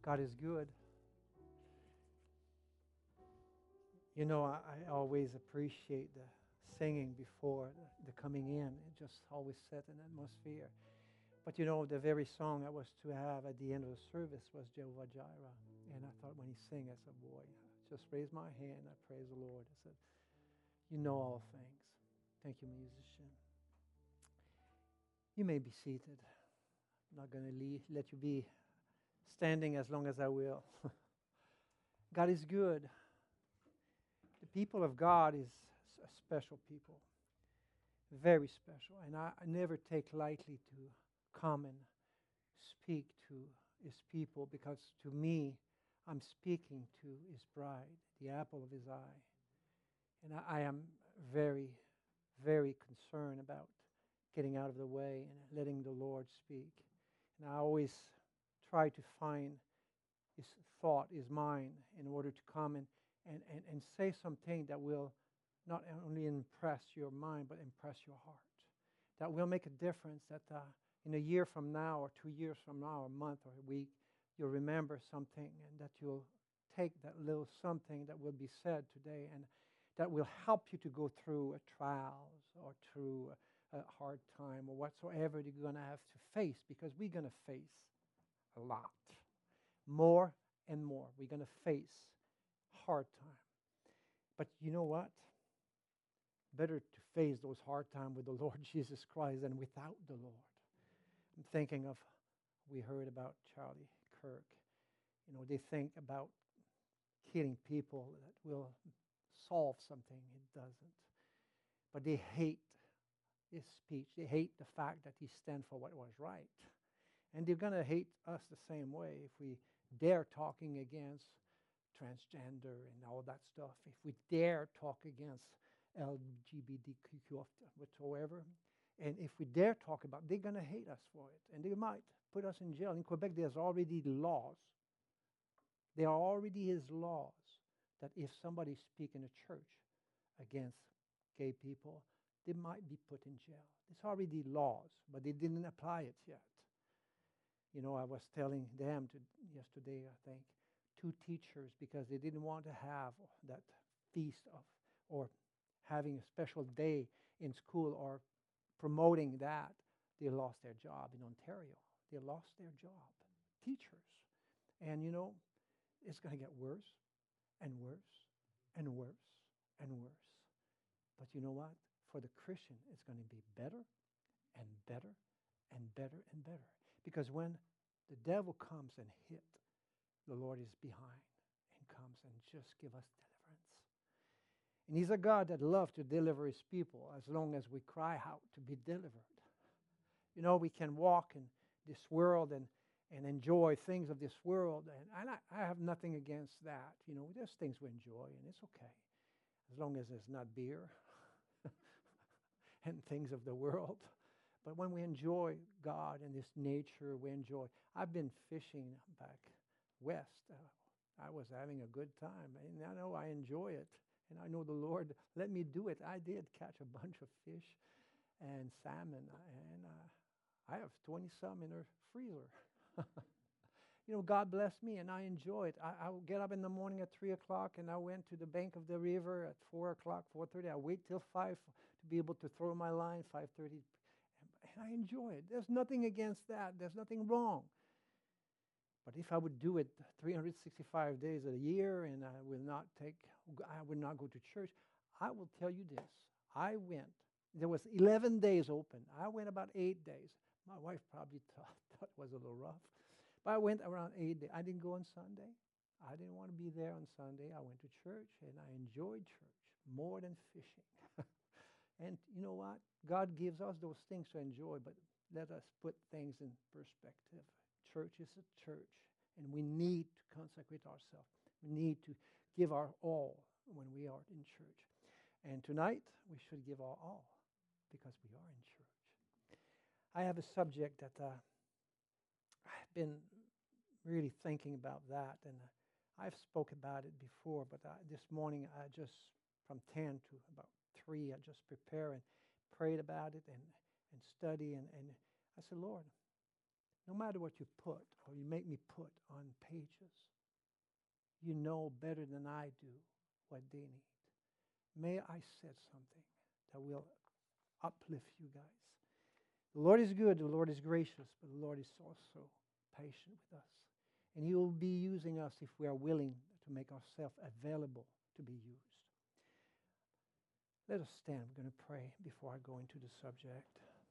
God is good. You know, I always appreciate the singing before the coming in. It just always set an atmosphere. But you know, the very song I was to have at the end of the service was Jehovah Jireh. And I thought when he sang, I said, boy, I just raised my hand. I praise the Lord. I said, you know all things. Thank you, musician. You may be seated. I'm not going to let you be standing as long as I will. God is good. The people of God is a special people, very special. And I never take lightly to come and speak to his people, because to me, I'm speaking to his bride, the apple of his eye. And I am very, very concerned about getting out of the way and letting the Lord speak. And I always try to find his thought, his mind, in order to come and say something that will not only impress your mind, but impress your heart. That will make a difference, that in a year from now, or 2 years from now, a month or a week, you'll remember something, and that you'll take that little something that will be said today, and that will help you to go through a trials or through a hard time or whatsoever you're going to have to face, because we're going to face a lot. More and more. We're going to face hard time. But you know what? Better to face those hard times with the Lord Jesus Christ than without the Lord. I'm thinking of, we heard about Charlie Kirk. You know, they think about killing people that will solve something. It doesn't. But they hate his speech. They hate the fact that he stands for what was right. And they're going to hate us the same way if we dare talking against transgender and all that stuff. If we dare talk against LGBTQ whatsoever, and if we dare talk about, they're going to hate us for it, and they might put us in jail. In Quebec, there's already laws. There are already his laws that if somebody speak in a church against gay people, they might be put in jail. It's already laws, but they didn't apply it yet. You know, I was telling them yesterday, I think, 2 teachers, because they didn't want to have that feast of, or having a special day in school or promoting that, they lost their job in Ontario. They lost their job, teachers. And you know, it's going to get worse and worse and worse and worse. But you know what? For the Christian, it's going to be better and better and better and better. Because when the devil comes and hit, the Lord is behind and comes and just give us deliverance. And he's a God that loves to deliver his people as long as we cry out to be delivered. You know, we can walk in this world and enjoy things of this world, and I have nothing against that. You know, there's things we enjoy, and it's okay, as long as it's not beer and things of the world. But when we enjoy God and this nature, we enjoy. I've been fishing back west. I was having a good time, and I know I enjoy it, and I know the Lord let me do it. I did catch a bunch of fish and salmon, and I have 20-some in a freezer. You know, God bless me, and I enjoy it. I would get up in the morning at 3 o'clock, and I went to the bank of the river at 4 o'clock, 4:30. I wait till 5 to be able to throw my line, 5:30, and I enjoy it. There's nothing against that. There's nothing wrong. But if I would do it 365 days a year, and I would not go to church, I will tell you this. I went. There was 11 days open. I went about 8 days. My wife probably thought it was a little rough. But I went around 8 days. I didn't go on Sunday. I didn't want to be there on Sunday. I went to church, and I enjoyed church more than fishing. And you know what? God gives us those things to enjoy, but let us put things in perspective. Church is a church, and we need to consecrate ourselves. We need to give our all when we are in church. And tonight, we should give our all because we are in church. I have a subject that I've been really thinking about that, and I've spoke about it before, but this morning, I just, from 10 to about 3, I just prepared and prayed about it and study, and I said, Lord, no matter what you put or you make me put on pages, you know better than I do what they need. May I say something that will uplift you guys. The Lord is good, the Lord is gracious, but the Lord is also patient with us. And He will be using us if we are willing to make ourselves available to be used. Let us stand. I'm going to pray before I go into the subject.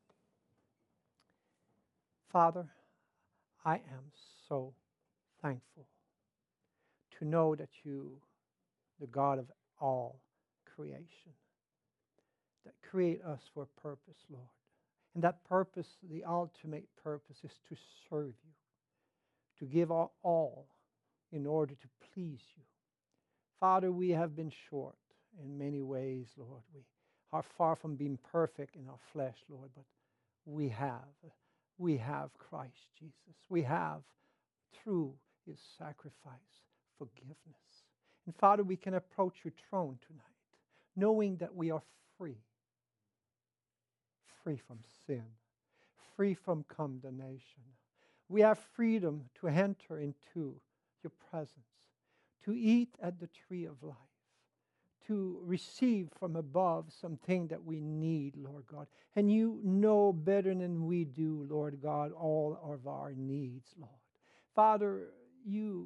Father, I am so thankful to know that you, the God of all creation, that create us for a purpose, Lord. And that purpose, the ultimate purpose, is to serve you, to give our all in order to please you. Father, we have been short in many ways, Lord. We are far from being perfect in our flesh, Lord, but we have Christ Jesus. We have, through His sacrifice, forgiveness. And Father, we can approach your throne tonight, knowing that we are free from sin, free from condemnation. We have freedom to enter into your presence, to eat at the tree of life, to receive from above something that we need, Lord God. And you know better than we do, Lord God, all of our needs, Lord. Father, you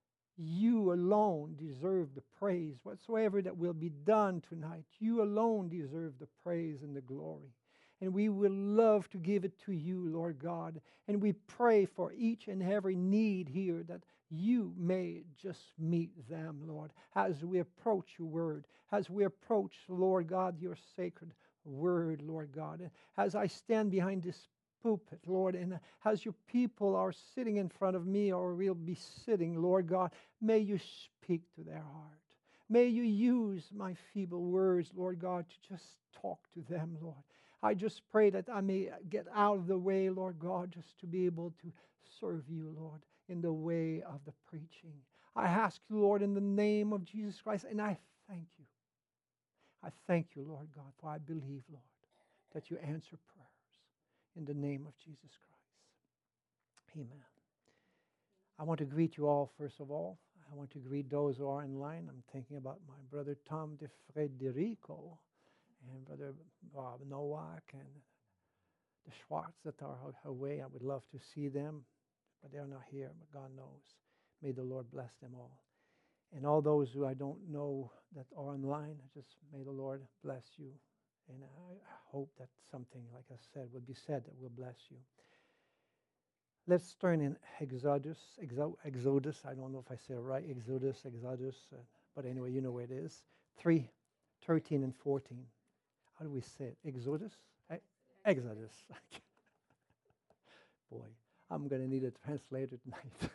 alone deserve the praise. Whatsoever that will be done tonight, you alone deserve the praise and the glory. And we will love to give it to you, Lord God. And we pray for each and every need here that you may just meet them, Lord, as we approach your word, as we approach, Lord God, your sacred word, Lord God. As I stand behind this pulpit, Lord, and as your people are sitting in front of me or will be sitting, Lord God, may you speak to their heart. May you use my feeble words, Lord God, to just talk to them, Lord. I just pray that I may get out of the way, Lord God, just to be able to serve you, Lord, in the way of the preaching. I ask you, Lord, in the name of Jesus Christ, and I thank you. I thank you, Lord God, for I believe, Lord, that you answer prayers in the name of Jesus Christ. Amen. I want to greet you all, first of all. I want to greet those who are in line. I'm thinking about my brother Tom De Frederico and Brother Bob Nowak and the Schwartz that are away. I would love to see them, but they're not here, but God knows. May the Lord bless them all. And all those who I don't know that are online, just may the Lord bless you. And I hope that something, like I said, will be said that will bless you. Let's turn in Exodus. I don't know if I say it right, Exodus. But anyway, you know where it is. 3:13 and 14. How do we say it? Exodus? Exodus. Boy, I'm going to need a translator tonight.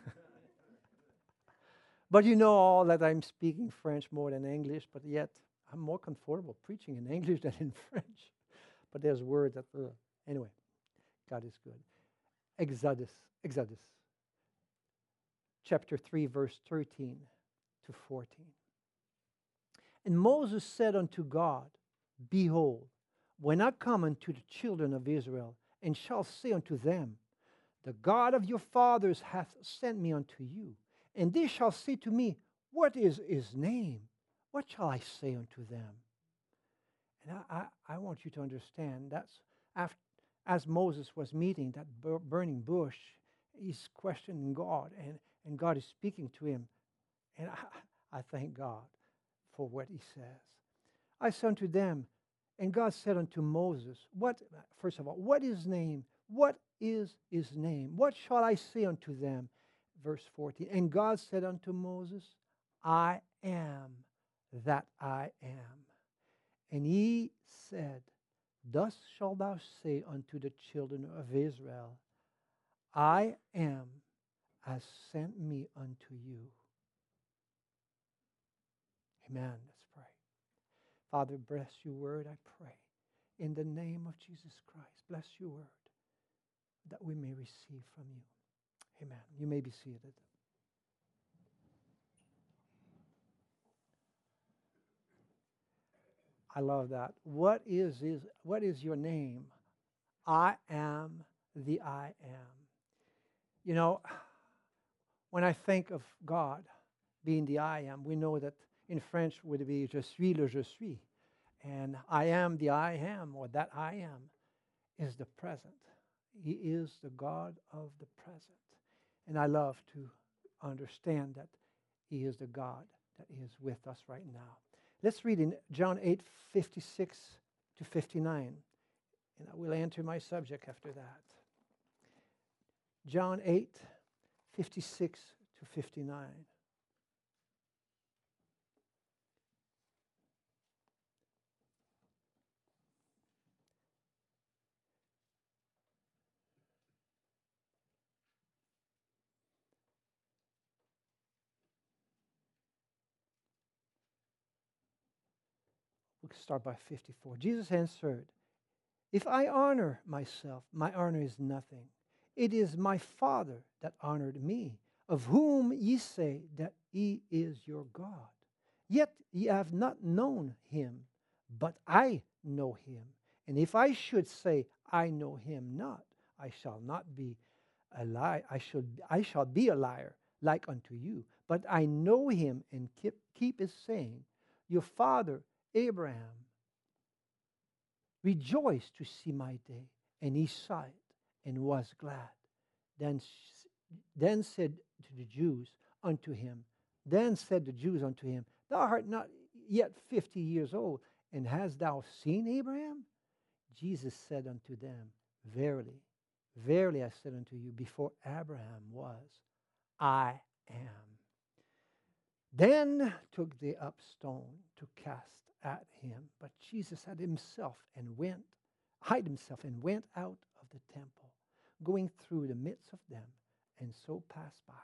But you know all that I'm speaking French more than English, but yet I'm more comfortable preaching in English than in French. But there's words that, anyway, God is good. Exodus. Chapter 3, verse 13 to 14. And Moses said unto God, Behold, when I come unto the children of Israel, and shall say unto them, The God of your fathers hath sent me unto you, and they shall say to me, What is his name? What shall I say unto them? And I want you to understand that's after, as Moses was meeting that burning bush, he's questioning God, and God is speaking to him. And I thank God for what he says. I said unto them, and God said unto Moses, first of all, what is his name? What is his name? What shall I say unto them? Verse 14. And God said unto Moses, I am that I am. And he said, Thus shalt thou say unto the children of Israel, I am has sent me unto you. Amen. Let's pray. Father, bless your word, I pray. In the name of Jesus Christ, bless your word that we may receive from you. Amen. You may be seated. I love that. What is your name? I am the I am. You know, when I think of God being the I am, we know that in French would be je suis le je suis. And I am the I am, or that I am, is the present. He is the God of the present. And I love to understand that He is the God that is with us right now. Let's read in John 8:56 to 59. And I will enter my subject after that. John 8:56 to 59. We'll start by 54. Jesus answered, "If I honor myself, my honor is nothing. It is my Father that honored me, of whom ye say that He is your God. Yet ye have not known Him, but I know Him. And if I should say I know Him not, I shall not be a lie. I shall be a liar like unto you. But I know Him and keep His saying. Your father Abraham rejoiced to see my day, and he saw it and was glad. Then said the Jews unto him, Thou art not yet 50 years old, and hast thou seen Abraham? Jesus said unto them, Verily, verily I said unto you, before Abraham was, I am. Then took they up stone to cast at him, but Jesus hid himself and went out of the temple, going through the midst of them, and so passed by.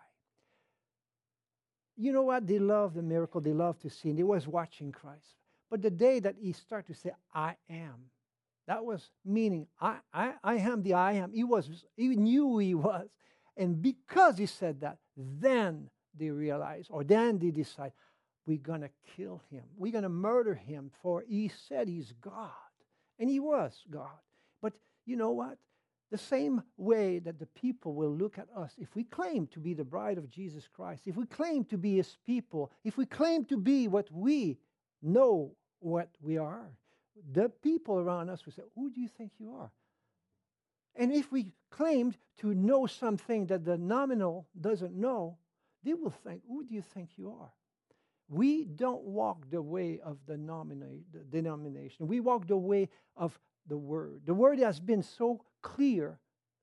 You know what? They love the miracle. They love to see. And they was watching Christ. But the day that he started to say, I am, that was meaning, I am the I am. He knew who he was. And because he said that, then they realized, or then they decide, we're going to kill him. We're going to murder him, for he said he's God. And he was God. But you know what? The same way that the people will look at us, if we claim to be the bride of Jesus Christ, if we claim to be his people, if we claim to be what we know what we are, the people around us will say, who do you think you are? And if we claimed to know something that the nominal doesn't know, they will think, who do you think you are? We don't walk the way of the denomination. We walk the way of the Word. The Word has been so clear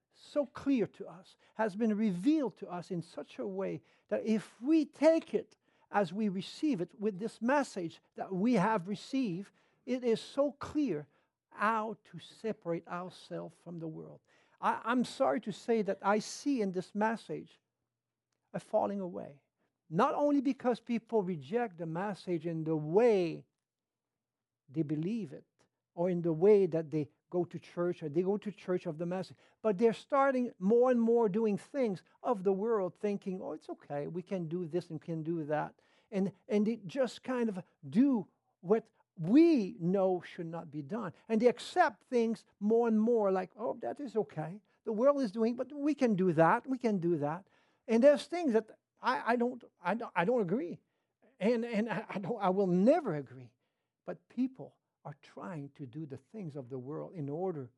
to us, has been revealed to us in such a way that if we take it as we receive it with this message that we have received, it is so clear how to separate ourselves from the world. I'm sorry to say that I see in this message a falling away. Not only because people reject the message in the way they believe it, or in the way that they go to church, or they go to church of the message, but they're starting more and more doing things of the world, thinking, oh, it's okay, we can do this and can do that. And they just kind of do what we know should not be done. And they accept things more and more like, oh, that is okay. The world is doing, but we can do that, we can do that. And there's things that I don't agree, and I will never agree. But people are trying to do the things of the world in order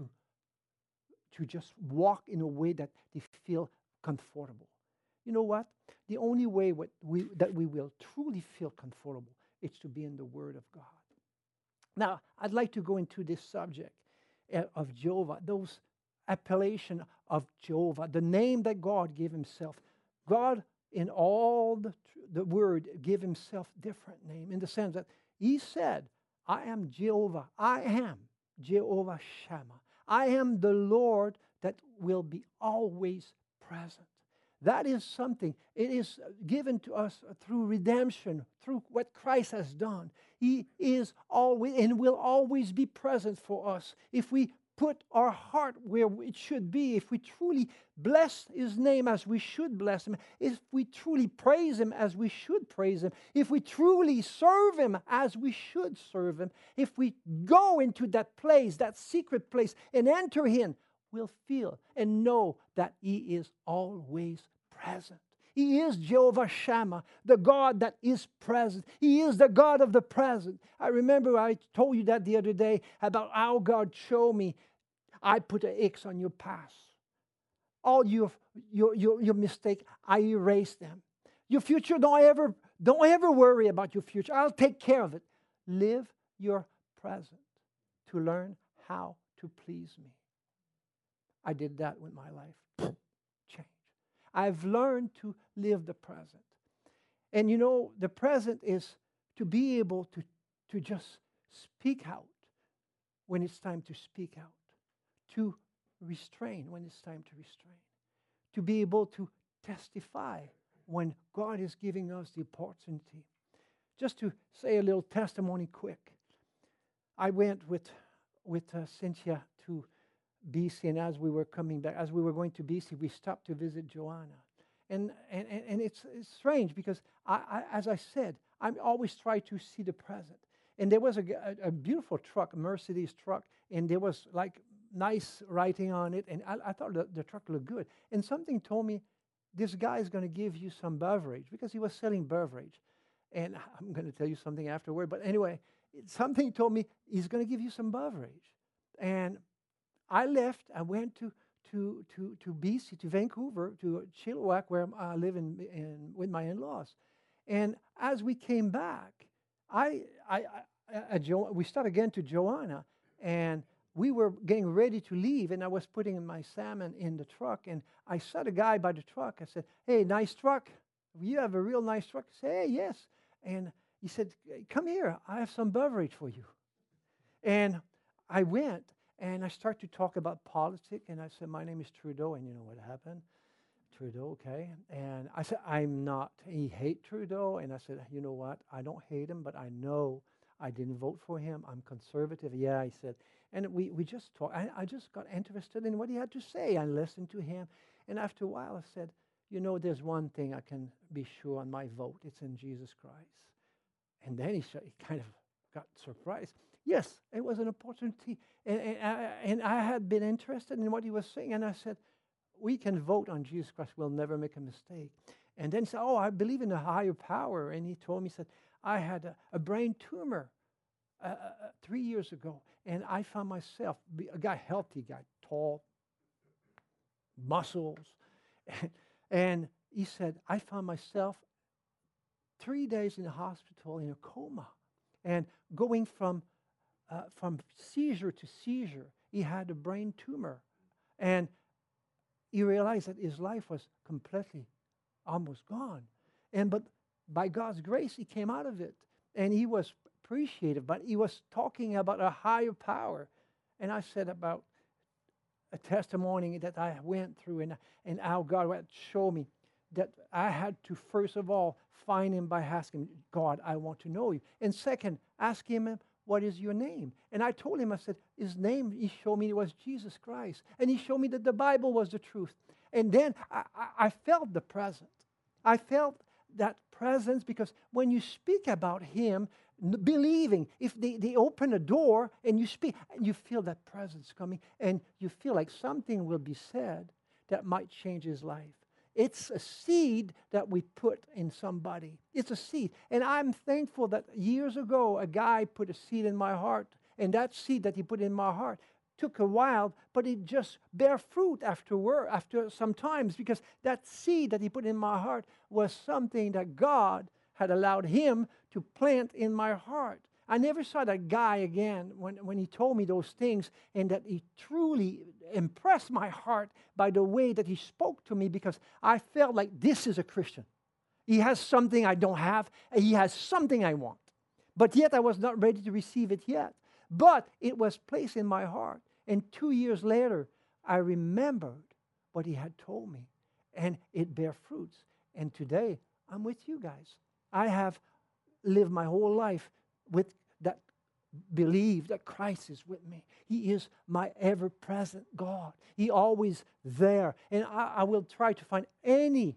to just walk in a way that they feel comfortable. You know what? The only way that we will truly feel comfortable is to be in the Word of God. Now, I'd like to go into this subject of Jehovah, those appellation of Jehovah, the name that God gave Himself. God, in all the Word, gave Himself different name in the sense that He said, I am Jehovah. I am Jehovah Shammah. I am the Lord that will be always present. That is something. It is given to us through redemption, through what Christ has done. He is always and will always be present for us if we put our heart where it should be, if we truly bless His name as we should bless Him, if we truly praise Him as we should praise Him, if we truly serve Him as we should serve Him, if we go into that place, that secret place, and enter in, will feel and know that He is always present. He is Jehovah Shammah, the God that is present. He is the God of the present. I remember I told you that the other day about how God showed me, I put an X on your past. All your mistake, I erase them. Your future, don't ever worry about your future. I'll take care of it. Live your present to learn how to please me. I did that with my life. Change. I've learned to live the present. And you know, the present is to be able to just speak out when it's time to speak out. To restrain when it's time to restrain. To be able to testify when God is giving us the opportunity. Just to say a little testimony quick. I went with Cynthia to BC, and as we were coming back, as we were going to BC, we stopped to visit Joanna. And it's strange because, as I said, I always try to see the present. And there was a beautiful truck, a Mercedes truck, and there was like nice writing on it, and I thought the truck looked good. And something told me, this guy is going to give you some beverage, because he was selling beverage. And I'm going to tell you something afterward, but anyway, something told me he's going to give you some beverage. And I left. I went to BC, to Vancouver, to Chilliwack, where I live with my in-laws. And as we came back, we started again to Joanna, and we were getting ready to leave, and I was putting my salmon in the truck, and I saw the guy by the truck. I said, "Hey, nice truck. You have a real nice truck." He said, "Hey, yes." And he said, "Come here. I have some beverage for you." And I went, and I started to talk about politics, and I said, "My name is Trudeau," and you know what happened? Trudeau, okay. And I said, "I'm not." He hate Trudeau, and I said, "You know what? I don't hate him, but I know I didn't vote for him. I'm conservative." Yeah, he said. And we just talked. I just got interested in what he had to say. I listened to him. And after a while, I said, "You know, there's one thing I can be sure on my vote. It's in Jesus Christ." And then he kind of got surprised. Yes, it was an opportunity. And I had been interested in what he was saying. And I said, "We can vote on Jesus Christ. We'll never make a mistake." And then he said, "Oh, I believe in a higher power." And he told me, he said, "I had a brain tumor 3 years ago. And I found myself, a guy, healthy guy, tall, muscles." And he said, "I found myself 3 days in the hospital in a coma, and going from seizure to seizure." He had a brain tumor. And he realized that his life was completely almost gone. But by God's grace, he came out of it. And he was appreciative, but he was talking about a higher power. And I said about a testimony that I went through, and how God would show me that I had to, first of all, find him by asking, "God, I want to know you." And second, ask him, "What is your name?" And I told him, I said, his name, he showed me it was Jesus Christ. And he showed me that the Bible was the truth. And then I felt the presence. I felt that presence, because when you speak about him, believing, if they open a door and you speak, and you feel that presence coming, and you feel like something will be said that might change his life. It's a seed that we put in somebody. It's a seed. And I'm thankful that years ago, a guy put a seed in my heart, and that seed that he put in my heart took a while, but it just bear fruit after some times, because that seed that he put in my heart was something that God had allowed him to plant in my heart. I never saw that guy again when he told me those things, and that he truly impressed my heart by the way that he spoke to me, because I felt like this is a Christian. He has something I don't have, and he has something I want. But yet I was not ready to receive it yet. But it was placed in my heart. And 2 years later, I remembered what he had told me, and it bare fruits. And today, I'm with you guys. I have lived my whole life with that belief that Christ is with me. He is my ever-present God. He always there. And I will try to find any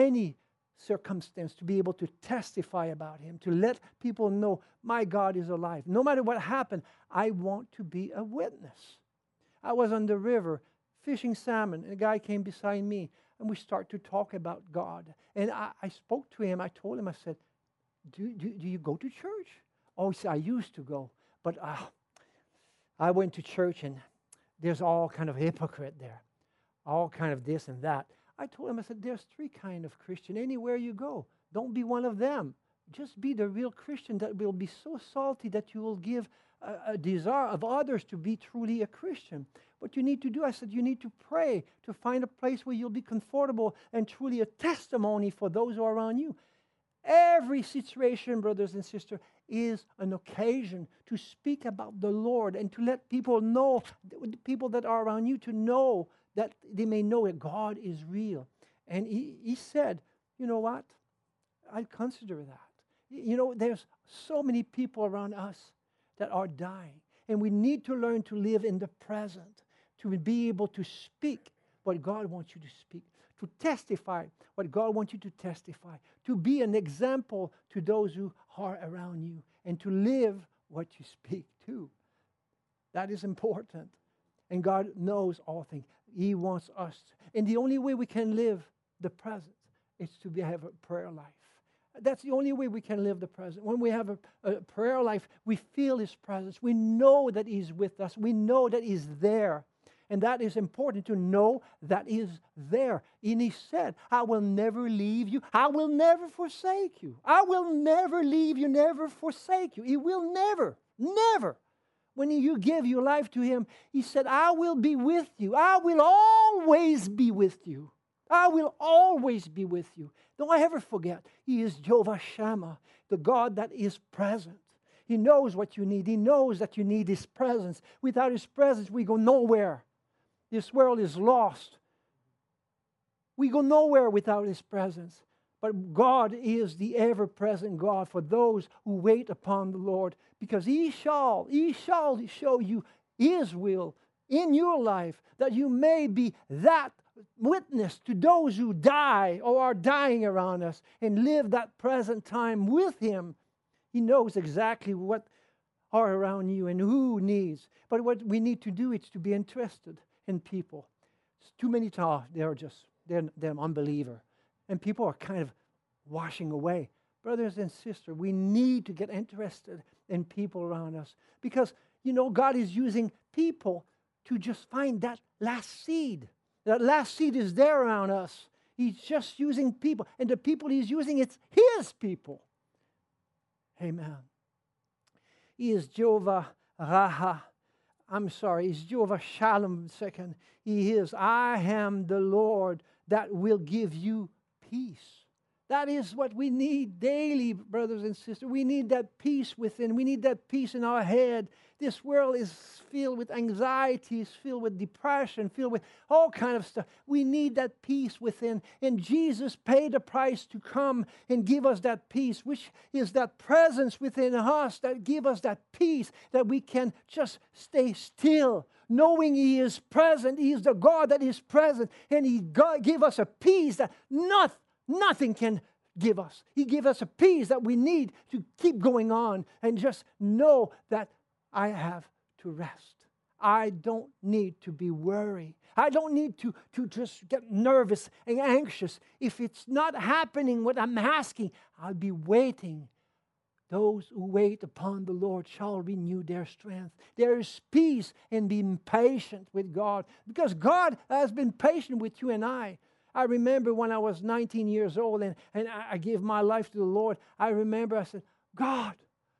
circumstance to be able to testify about him, to let people know my God is alive. No matter what happened, I want to be a witness. I was on the river fishing salmon, and a guy came beside me, and we start to talk about God. And I spoke to him. I told him, I said, do you go to church? Oh, he said, I used to go, but I went to church, and there's all kind of hypocrite there, all kind of this and that. I told him, I said, there's 3 kind of Christian. Anywhere you go, don't be one of them. Just be the real Christian that will be so salty that you will give a desire of others to be truly a Christian. What you need to do, I said, you need to pray to find a place where you'll be comfortable and truly a testimony for those who are around you. Every situation, brothers and sisters, is an occasion to speak about the Lord and to let people know, the people that are around you, to know that they may know that God is real. And he said, you know what? I consider that. You know, there's so many people around us that are dying. And we need to learn to live in the present, to be able to speak what God wants you to speak, to testify what God wants you to testify, to be an example to those who are around you, and to live what you speak too. That is important. And God knows all things. He wants us to. And the only way we can live the present is to have a prayer life. That's the only way we can live the present. When we have a prayer life, we feel His presence. We know that He's with us. We know that He's there. And that is important to know that He is there. And He said, I will never leave you. I will never forsake you. I will never leave you, never forsake you. He will never, never. When you give your life to Him, He said, I will be with you. I will always be with you. I will always be with you. Don't ever forget, He is Jehovah Shammah, the God that is present. He knows what you need. He knows that you need His presence. Without His presence, we go nowhere. This world is lost. We go nowhere without His presence. But God is the ever-present God for those who wait upon the Lord, because He shall show you His will in your life, that you may be that witness to those who die or are dying around us, and live that present time with Him. He knows exactly what are around you and who needs. But what we need to do is to be interested in people. Too many times they're unbeliever, and people are kind of washing away. Brothers and sisters, we need to get interested in people around us, because you know God is using people to just find that last seed. That last seed is there around us. He's just using people, and the people He's using, it's His people. Amen. He is Jehovah Raha. He's Jehovah Shalom second. He is, I am the Lord that will give you peace. That is what we need daily, brothers and sisters. We need that peace within. We need that peace in our head. This world is filled with anxieties, filled with depression, filled with all kind of stuff. We need that peace within. And Jesus paid the price to come and give us that peace, which is that presence within us that give us that peace, that we can just stay still, knowing He is present. He is the God that is present. And He give us a peace that nothing can give us. He gives us a peace that we need to keep going on and just know that I have to rest. I don't need to be worried. I don't need to just get nervous and anxious. If it's not happening what I'm asking, I'll be waiting. Those who wait upon the Lord shall renew their strength. There is peace in being patient with God, because God has been patient with you and I. I remember when I was 19 years old and I gave my life to the Lord. I remember I said, God,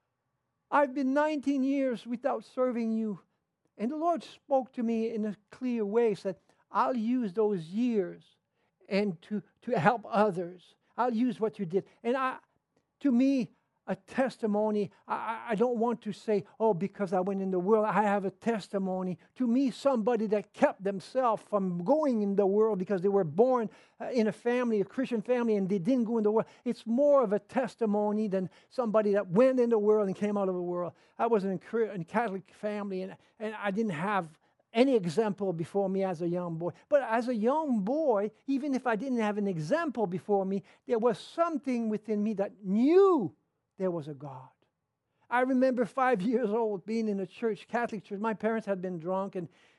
I've been 19 years without serving you. And the Lord spoke to me in a clear way, said, I'll use those years and to help others. I'll use what you did. And to me, a testimony, I don't want to say, oh, because I went in the world, I have a testimony. To me, somebody that kept themselves from going in the world because they were born in a family, a Christian family, and they didn't go in the world. It's more of a testimony than somebody that went in the world and came out of the world. I was in a Catholic family, and I didn't have any example before me as a young boy. But as a young boy, even if I didn't have an example before me, there was something within me that knew there was a God. I remember 5 years old being in a church, Catholic church. My parents had been drunk, and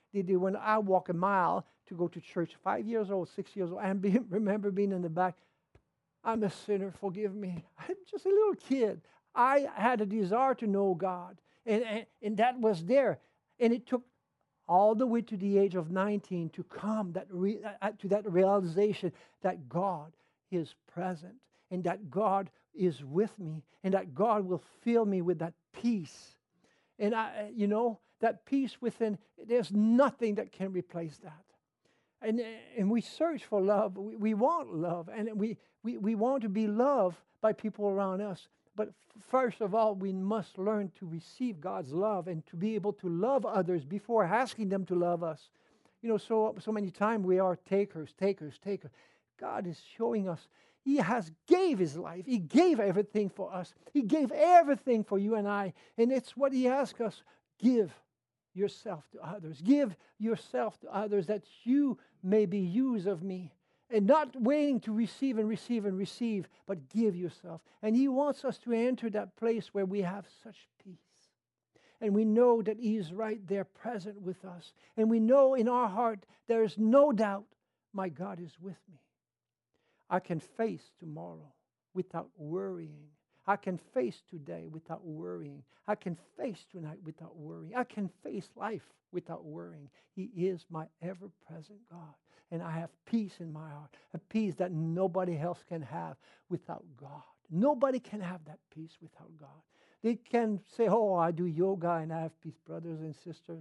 when I walk a mile to go to church, 5 years old, 6 years old, I remember being in the back. I'm a sinner, forgive me. I'm just a little kid. I had a desire to know God, and that was there. And it took all the way to the age of 19 to come to that realization that God is present and that God is with me and that God will fill me with that peace. And that peace within, there's nothing that can replace that. And we search for love. We want love, and we want to be loved by people around us. But first of all, we must learn to receive God's love and to be able to love others before asking them to love us. So many times we are takers. God is showing us He has gave His life. He gave everything for us. He gave everything for you and I. And it's what He asks us. Give yourself to others. Give yourself to others that you may be used of me. And not waiting to receive and receive and receive, but give yourself. And He wants us to enter that place where we have such peace. And we know that He is right there present with us. And we know in our heart there is no doubt, my God is with me. I can face tomorrow without worrying. I can face today without worrying. I can face tonight without worrying. I can face life without worrying. He is my ever-present God. And I have peace in my heart, a peace that nobody else can have without God. Nobody can have that peace without God. They can say, oh, I do yoga and I have peace, brothers and sisters.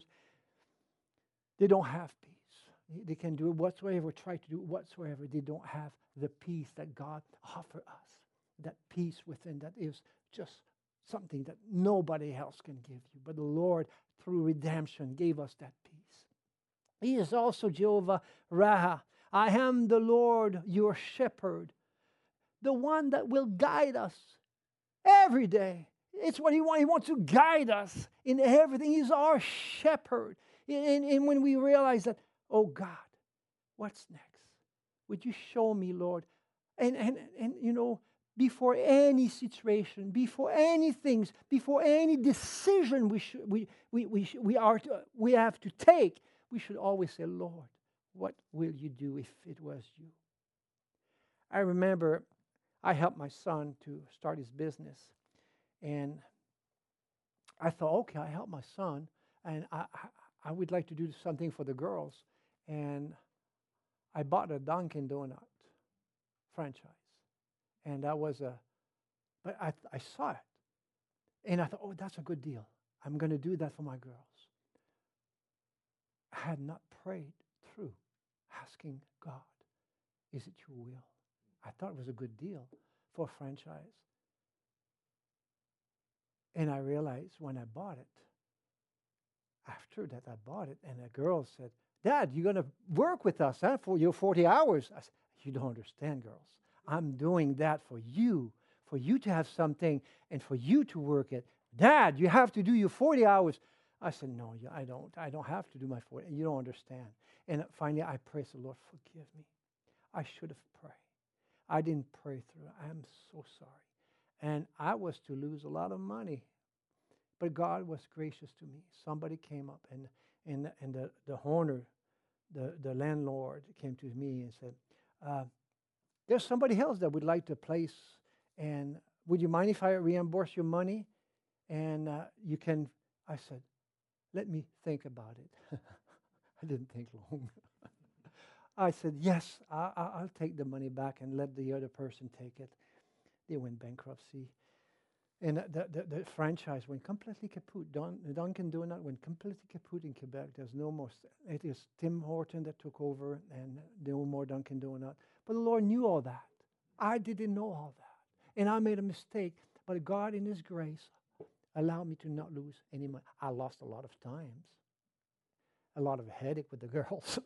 They don't have peace. They can do it whatsoever, try to do it whatsoever. They don't have the peace that God offers us. That peace within that is just something that nobody else can give you. But the Lord, through redemption, gave us that peace. He is also Jehovah Raha. I am the Lord, your shepherd, the one that will guide us every day. It's what He wants. He wants to guide us in everything. He's our shepherd. And when we realize that, oh God, what's next? Would you show me, Lord? And before any situation, before any things, before any decision we have to take, we should always say, Lord, what will you do if it was you? I remember I helped my son to start his business. And I thought, okay, I helped my son, and I would like to do something for the girls. And I bought a Dunkin' Donut franchise. And that was but I saw it. And I thought, oh, that's a good deal. I'm going to do that for my girls. I had not prayed through asking God, is it your will? I thought it was a good deal for a franchise. And I realized when I bought it, after that I bought it, and a girl said, Dad, you're going to work with us for your 40 hours. I said, you don't understand, girls. I'm doing that for you to have something and for you to work it. Dad, you have to do your 40 hours. I said, no, I don't. I don't have to do my 40. You don't understand. And finally, I praised the Lord, forgive me. I should have prayed. I didn't pray through. I am so sorry. And I was to lose a lot of money. But God was gracious to me. Somebody came up, and the owner, the landlord, came to me and said, there's somebody else that would like to place, and would you mind if I reimburse your money? And you can, I said, let me think about it. I didn't think long. I said, yes, I'll take the money back and let the other person take it. They went bankruptcy. And the franchise went completely kaput. Dunkin' Donut went completely kaput in Quebec. There's no more. It is Tim Horton that took over, and no more Dunkin' Donut. But the Lord knew all that. I didn't know all that. And I made a mistake. But God, in His grace, allowed me to not lose any money. I lost a lot of times. A lot of headache with the girls.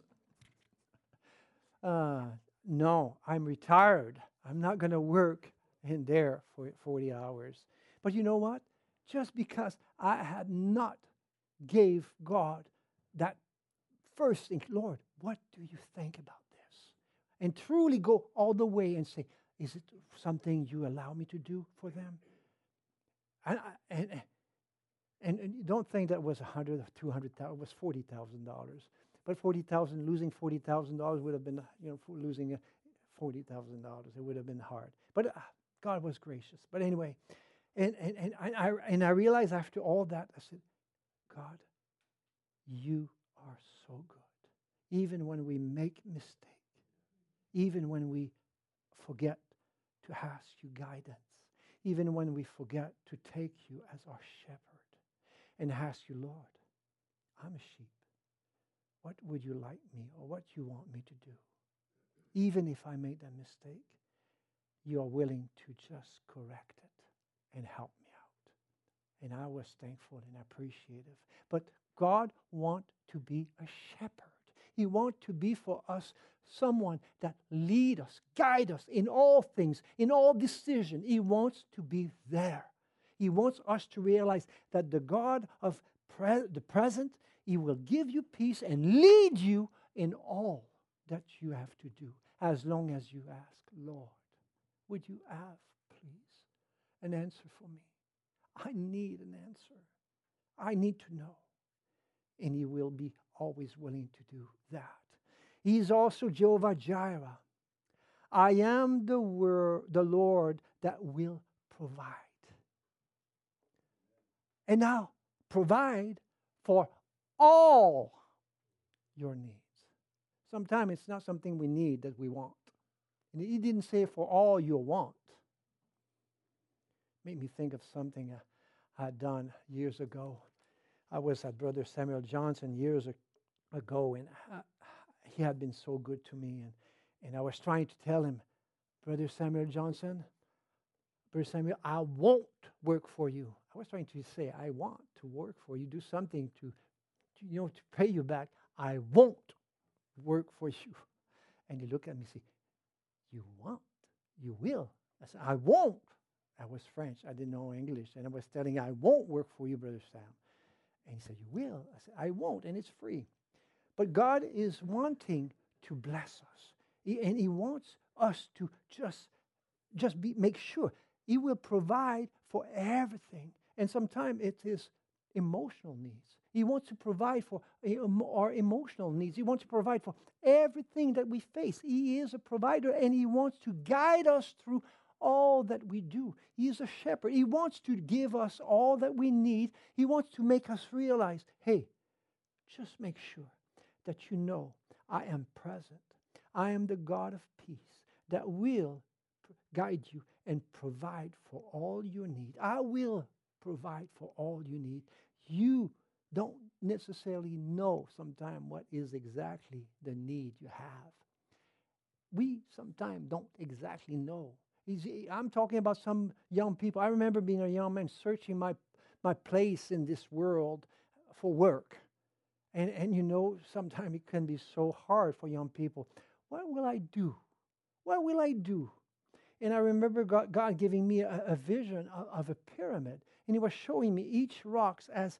No, I'm retired. I'm not going to work in there for 40 hours. But you know what? Just because I had not gave God that first thing, Lord, what do you think about this? And truly go all the way and say, is it something you allow me to do for them? And And you don't think that was $100,000 or $200,000. It was $40,000. But losing $40,000 would have been, losing $40,000. It would have been hard. But God was gracious. But anyway, and I realized after all that, I said, God, you are so good. Even when we make mistakes, even when we forget to ask you guidance, even when we forget to take you as our shepherd and ask you, Lord, I'm a sheep. What would you like me or what you want me to do? Even if I made that mistake, you are willing to just correct it and help me out. And I was thankful and appreciative. But God wants to be a shepherd. He wants to be for us someone that lead us, guide us in all things, in all decisions. He wants to be there. He wants us to realize that the God of the present, He will give you peace and lead you in all that you have to do, as long as you ask, Lord, would you have, please, an answer for me? I need an answer. I need to know. And He will be always willing to do that. He is also Jehovah Jireh. I am the Lord that will provide. And now, provide for all your needs. Sometimes it's not something we need that we want. And He didn't say for all your want. Made me think of something I had done years ago. I was at Brother Samuel Johnson years ago, and he had been so good to me. And I was trying to tell him, Brother Samuel Johnson, Brother Samuel, I won't work for you. I was trying to say, I want to work for you, do something to pay you back. I won't work for you. And he looked at me and said, you won't? You will? I said, I won't. I was French. I didn't know English. And I was telling him, I won't work for you, Brother Sam. And he said, you will? I said, I won't, and it's free. But God is wanting to bless us. And He wants us to just make sure He will provide for everything. And sometimes it is emotional needs. He wants to provide for our emotional needs. He wants to provide for everything that we face. He is a provider, and He wants to guide us through all that we do. He is a shepherd. He wants to give us all that we need. He wants to make us realize, hey, just make sure that you know I am present. I am the God of peace that will guide you and provide for all your need. I will provide for all you need. You don't necessarily know sometimes what is exactly the need you have. We sometimes don't exactly know. I'm talking about some young people. I remember being a young man searching my place in this world for work. And sometimes it can be so hard for young people. What will I do? What will I do? And I remember God giving me a vision of a pyramid. And He was showing me each rock as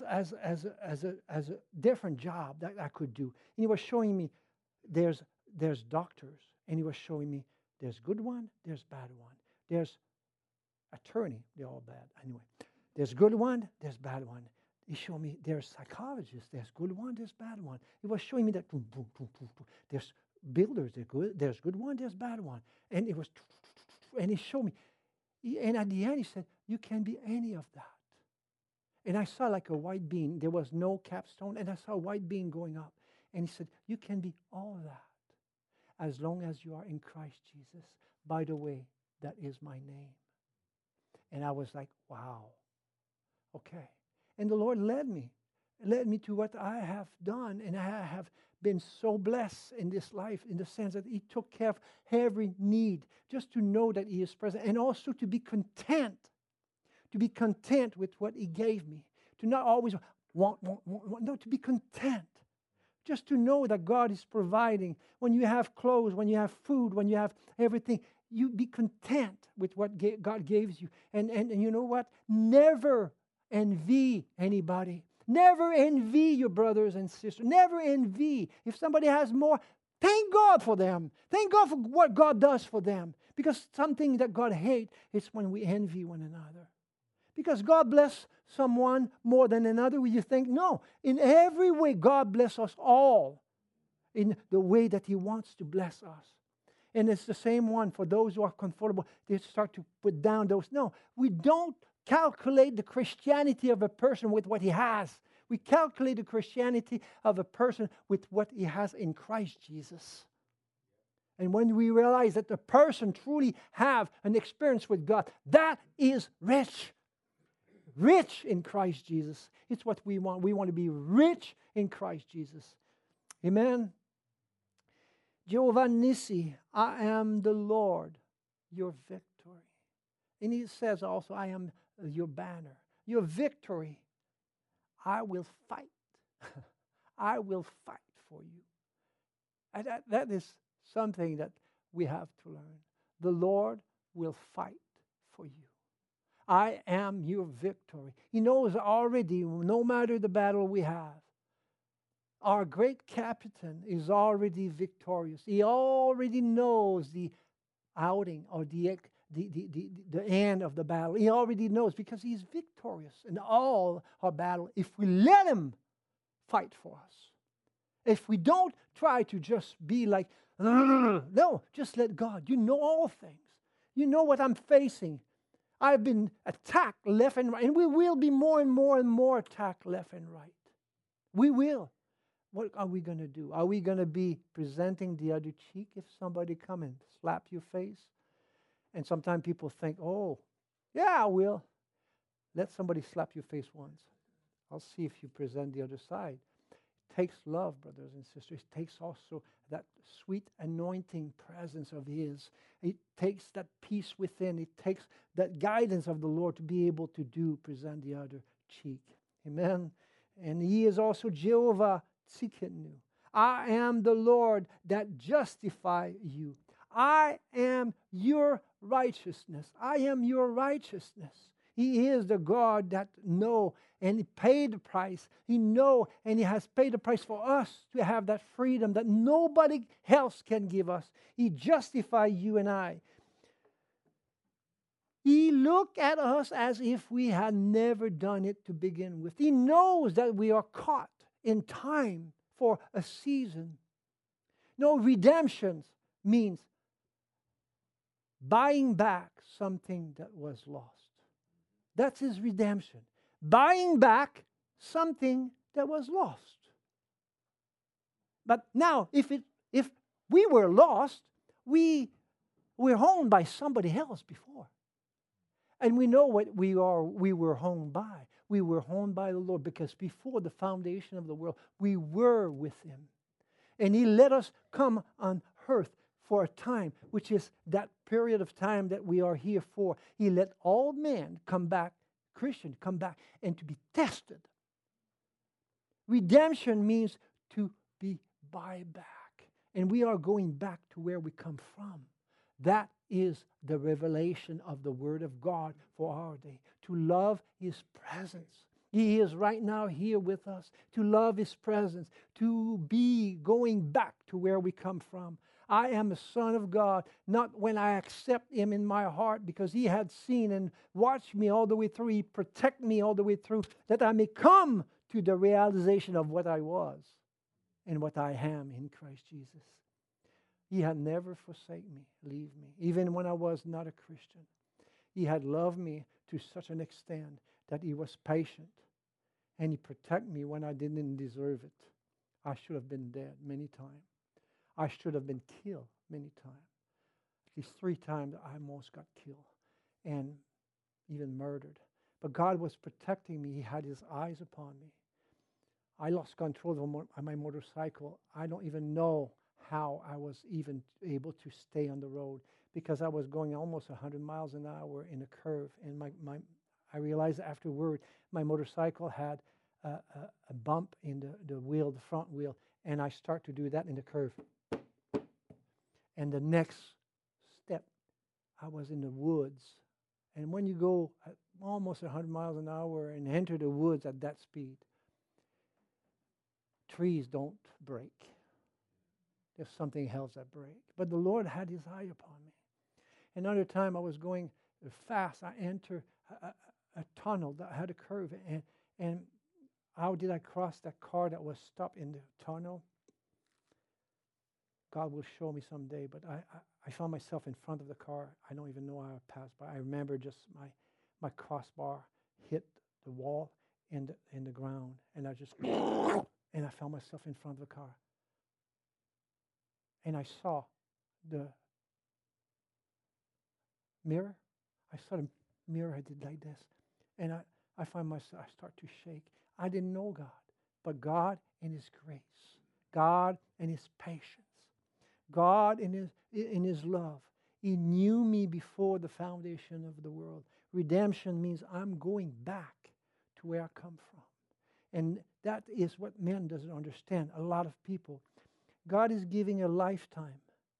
a different job that I could do. And He was showing me there's doctors. And He was showing me there's good one, there's bad one. There's attorney, they're all bad. Anyway, there's good one, there's bad one. He showed me there's psychologists, there's good one, there's bad one. He was showing me that there's builders, there's good one, there's bad one. And it was, and He showed me. And at the end He said, you can be any of that. And I saw like a white beam. There was no capstone, and I saw a white beam going up. And He said, you can be all that as long as you are in Christ Jesus. By the way, that is my name. And I was like, wow, okay. And the Lord led me to what I have done. And I have been so blessed in this life in the sense that He took care of every need, just to know that He is present, and also to be content with what He gave me, to not always want, no, to be content. Just to know that God is providing. When you have clothes, when you have food, when you have everything, you be content with what God gives you. And you know what? Never envy anybody. Never envy your brothers and sisters. Never envy. If somebody has more, thank God for them. Thank God for what God does for them. Because something that God hates is when we envy one another. Because God bless someone more than another? Will you think? No. In every way, God bless us all in the way that He wants to bless us. And it's the same one for those who are comfortable. They start to put down those. No, we don't calculate the Christianity of a person with what he has. We calculate the Christianity of a person with what he has in Christ Jesus. And when we realize that the person truly have an experience with God, that is rich. Rich in Christ Jesus. It's what we want. We want to be rich in Christ Jesus. Amen. Jehovah Nissi, I am the Lord, your victory. And He says also, I am your banner, your victory. I will fight. I will fight for you. And that is something that we have to learn. The Lord will fight for you. I am your victory. He knows already, no matter the battle we have, our great captain is already victorious. He already knows the outing or the end of the battle. He already knows because He's victorious in all our battle if we let Him fight for us. If we don't try to just be like, no, just let God. You know all things. You know what I'm facing. I've been attacked left and right, and we will be more and more and more attacked left and right. We will. What are we going to do? Are we going to be presenting the other cheek if somebody come and slap your face? And sometimes people think, oh, yeah, I will. Let somebody slap your face once. I'll see if you present the other side. It takes love, brothers and sisters. It takes also that sweet anointing presence of His. It takes that peace within. It takes that guidance of the Lord to be able to present the other cheek. Amen. And He is also Jehovah Tsidkenu. I am the Lord that justify you. I am your righteousness. I am your righteousness. He is the God that know, and He paid the price. He know, and He has paid the price for us to have that freedom that nobody else can give us. He justifies you and I. He looked at us as if we had never done it to begin with. He knows that we are caught in time for a season. No, redemption means buying back something that was lost. That's His redemption. Buying back something that was lost. But now, if we were lost, we were owned by somebody else before. And we know what we were owned by. We were owned by the Lord because before the foundation of the world, we were with Him. And He let us come on earth for a time, which is that period of time that we are here for. He let all men come back, Christian, come back, and to be tested. Redemption means to be buyback. And we are going back to where we come from. That is the revelation of the Word of God for our day. To love His presence. He is right now here with us. To love His presence. To be going back to where we come from. I am a son of God, not when I accept Him in my heart, because He had seen and watched me all the way through. He protected me all the way through, that I may come to the realization of what I was and what I am in Christ Jesus. He had never forsaken me, leave me, even when I was not a Christian. He had loved me to such an extent that He was patient, and He protected me when I didn't deserve it. I should have been dead many times. I should have been killed many times. At least 3 times I almost got killed and even murdered. But God was protecting me. He had His eyes upon me. I lost control of my motorcycle. I don't even know how I was even able to stay on the road because I was going almost 100 miles an hour in a curve. And I realized afterward my motorcycle had a bump in the wheel, the front wheel, and I start to do that in the curve. And the next step, I was in the woods. And when you go at almost 100 miles an hour and enter the woods at that speed, trees don't break. There's something else that breaks. But the Lord had His eye upon me. Another time I was going fast. I entered a tunnel that had a curve. And how did I cross that car that was stopped in the tunnel? God will show me someday, but I found myself in front of the car. I don't even know how I passed by. I remember just my crossbar hit the wall in the ground, and I just and I found myself in front of the car. And I saw the mirror. I saw the mirror. I did like this, and I find myself. I start to shake. I didn't know God, but God in His grace, God in His patience, God in His love. He knew me before the foundation of the world. Redemption means I'm going back to where I come from. And that is what man doesn't understand. A lot of people. God is giving a lifetime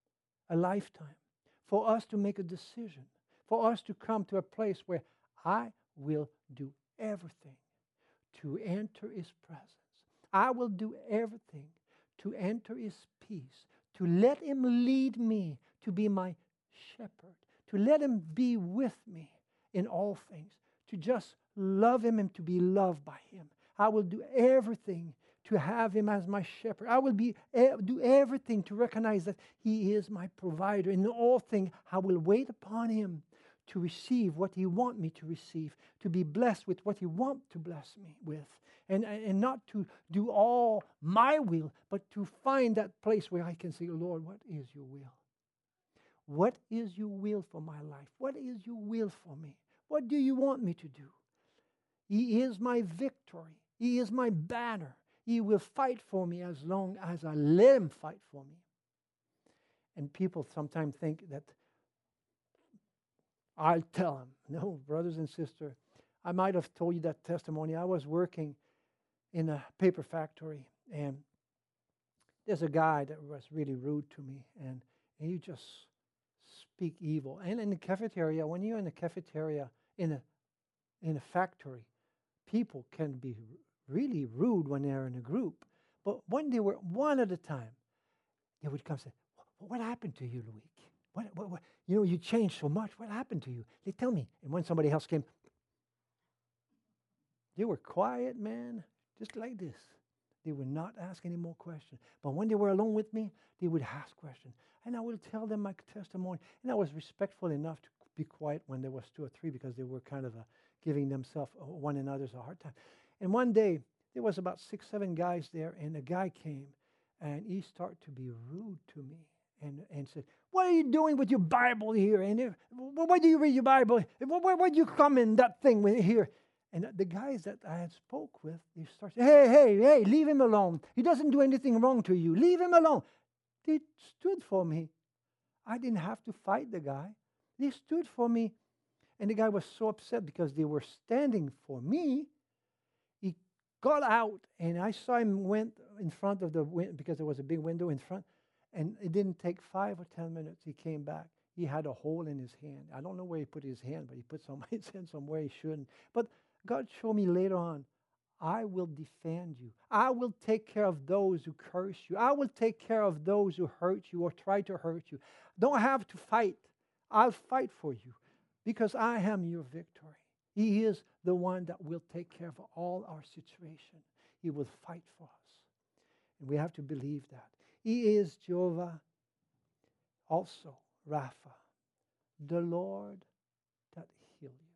for us to make a decision, for us to come to a place where I will do everything to enter His presence. I will do everything to enter His peace, to let Him lead me, to be my shepherd, to let Him be with me in all things, to just love Him and to be loved by Him. I will do everything to have Him as my shepherd. I will do everything to recognize that He is my provider. In all things, I will wait upon Him to receive what He wants me to receive, to be blessed with what He wants to bless me with, and not to do all my will, but to find that place where I can say, Lord, what is your will? What is your will for my life? What is your will for me? What do you want me to do? He is my victory. He is my banner. He will fight for me as long as I let Him fight for me. And people sometimes think that I'll tell them. No, brothers and sisters, I might have told you that testimony. I was working in a paper factory, and there's a guy that was really rude to me, and he just speak evil. And in the cafeteria, when you're in the cafeteria in a factory, people can be really rude when they're in a group. But when they were one at a time, they would come and say, what happened to you, Louis? What, you changed so much. What happened to you? They tell me. And when somebody else came, they were quiet, man, just like this. They would not ask any more questions. But when they were alone with me, they would ask questions. And I would tell them my testimony. And I was respectful enough to be quiet when there was 2 or 3 because they were kind of giving themselves one another's a hard time. And one day, there was about 6, 7 guys there, and a guy came, and he started to be rude to me and said, what are you doing with your Bible here? And why do you read your Bible? Why do you come in that thing here? And the guys that I had spoke with, they started saying, hey, leave him alone. He doesn't do anything wrong to you. Leave him alone. They stood for me. I didn't have to fight the guy. They stood for me. And the guy was so upset because they were standing for me. He got out, and I saw him went in front of the window because there was a big window in front. And it didn't take 5 or 10 minutes. He came back. He had a hole in his hand. I don't know where he put his hand, but he put his hand somewhere he shouldn't. But God showed me later on, I will defend you. I will take care of those who curse you. I will take care of those who hurt you or try to hurt you. Don't have to fight. I'll fight for you because I am your victory. He is the one that will take care of all our situation. He will fight for us. And we have to believe that. He is Jehovah, also Rapha, the Lord that heals you.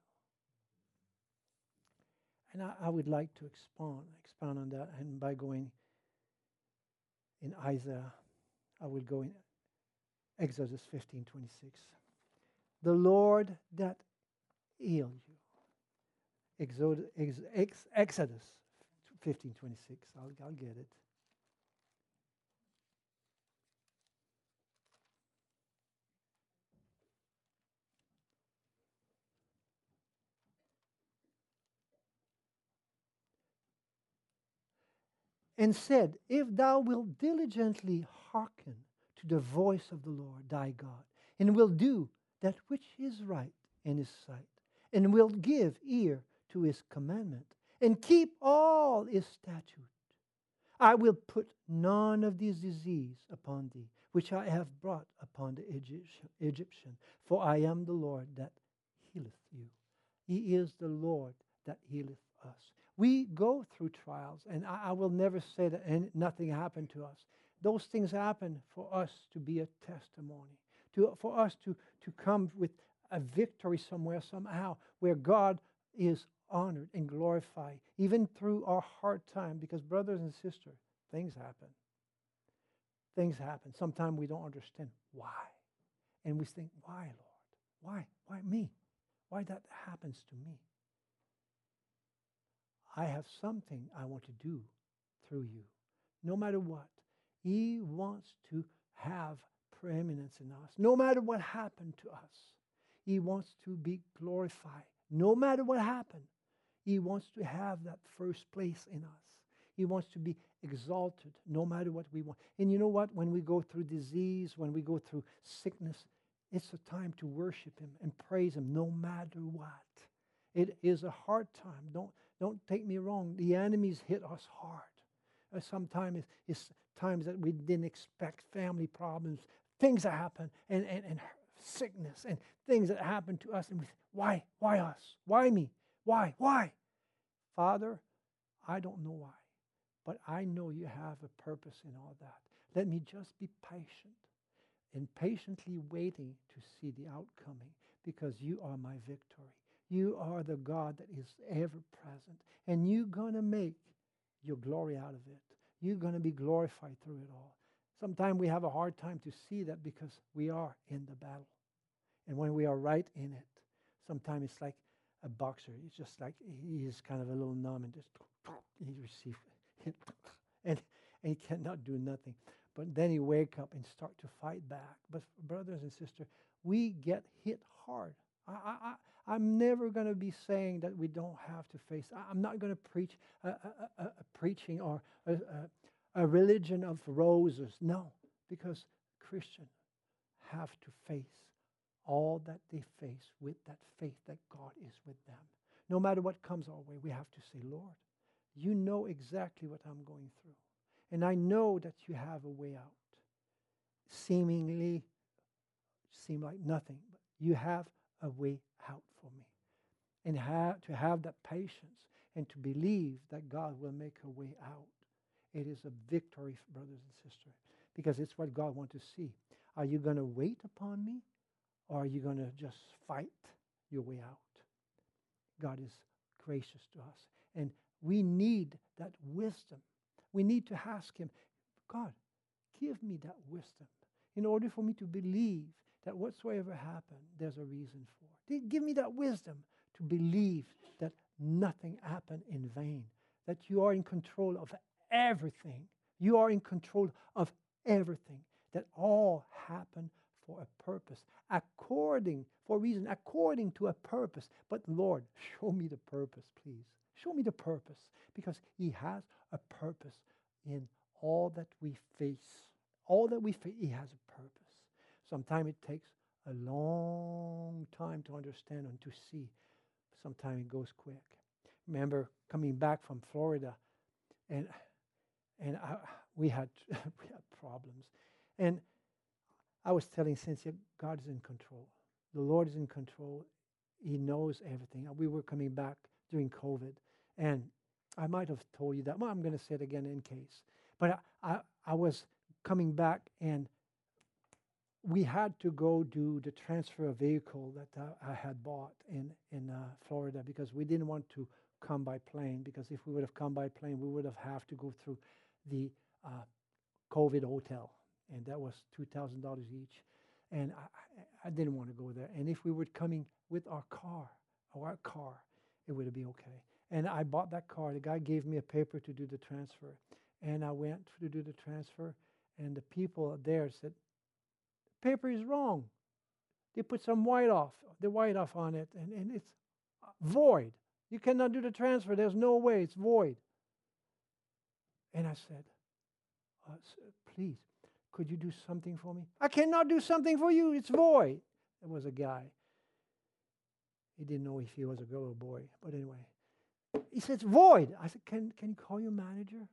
And I would like to expound on that. And by going in Isaiah, I will go in Exodus 15:26. The Lord that healed you. Exodus 15:26. I'll get it. And said, if thou wilt diligently hearken to the voice of the Lord thy God, and will do that which is right in his sight, and will give ear to his commandment, and keep all his statutes, I will put none of these disease upon thee, which I have brought upon the Egyptian, for I am the Lord that healeth you. He is the Lord that healeth us. We go through trials, and I will never say that nothing happened to us. Those things happen for us to be a testimony, for us to come with a victory somewhere, somehow, where God is honored and glorified, even through our hard time. Because brothers and sisters, things happen. Things happen. Sometimes we don't understand why. And we think, why, Lord? Why? Why me? Why that happens to me? I have something I want to do through you. No matter what, He wants to have preeminence in us. No matter what happened to us, He wants to be glorified. No matter what happened, He wants to have that first place in us. He wants to be exalted no matter what we want. And you know what? When we go through disease, when we go through sickness, it's a time to worship Him and praise Him no matter what. It is a hard time. Don't take me wrong. The enemies hit us hard. Sometimes it's times that we didn't expect, family problems, things that happen, and sickness, and things that happen to us. And we say, why? Why us? Why me? Why? Why? Father, I don't know why, but I know you have a purpose in all that. Let me just be patient and patiently waiting to see the outcoming, because you are my victory. You are the God that is ever present, and you're going to make your glory out of it. You're going to be glorified through it all. Sometimes we have a hard time to see that because we are in the battle. And when we are right in it, sometimes it's like a boxer. It's just like he's kind of a little numb and just he receives it. And he cannot do nothing. But then he wake up and start to fight back. But brothers and sisters, we get hit hard. I'm never going to be saying that we don't have to face. I'm not going to preach a preaching or a religion of roses. No, because Christians have to face all that they face with that faith that God is with them. No matter what comes our way, we have to say, Lord, you know exactly what I'm going through. And I know that you have a way out. Seem like nothing, but you have a way out for me. And to have that patience and to believe that God will make a way out. It is a victory, brothers and sisters, because it's what God wants to see. Are you going to wait upon me, or are you going to just fight your way out? God is gracious to us, and we need that wisdom. We need to ask Him, God, give me that wisdom in order for me to believe that whatsoever happened, there's a reason for it. Give me that wisdom to believe that nothing happened in vain, that you are in control of everything. You are in control of everything, that all happened for a purpose, according to a purpose. But Lord, show me the purpose, please. Show me the purpose, because He has a purpose in all that we face. All that we face, He has a purpose. Sometimes it takes a long time to understand and to see. Sometimes it goes quick. Remember coming back from Florida, and we had problems. And I was telling Cynthia, God is in control. The Lord is in control. He knows everything. We were coming back during COVID, and I might have told you that. Well, I'm going to say it again in case. But I was coming back, and we had to go do the transfer of vehicle that I had bought in Florida, because we didn't want to come by plane, because if we would have come by plane, we would have to go through the COVID hotel, and that was $2,000 each, and I didn't want to go there. And if we were coming with our car, it would be okay. And I bought that car. The guy gave me a paper to do the transfer, and I went to do the transfer, and the people there said, the paper is wrong. They put the white off on it, and it's void. You cannot do the transfer. There's no way. It's void. And I said, please, could you do something for me? I cannot do something for you. It's void. It was a guy. He didn't know if he was a girl or a boy. But anyway, he said, it's void. I said, can you call your manager?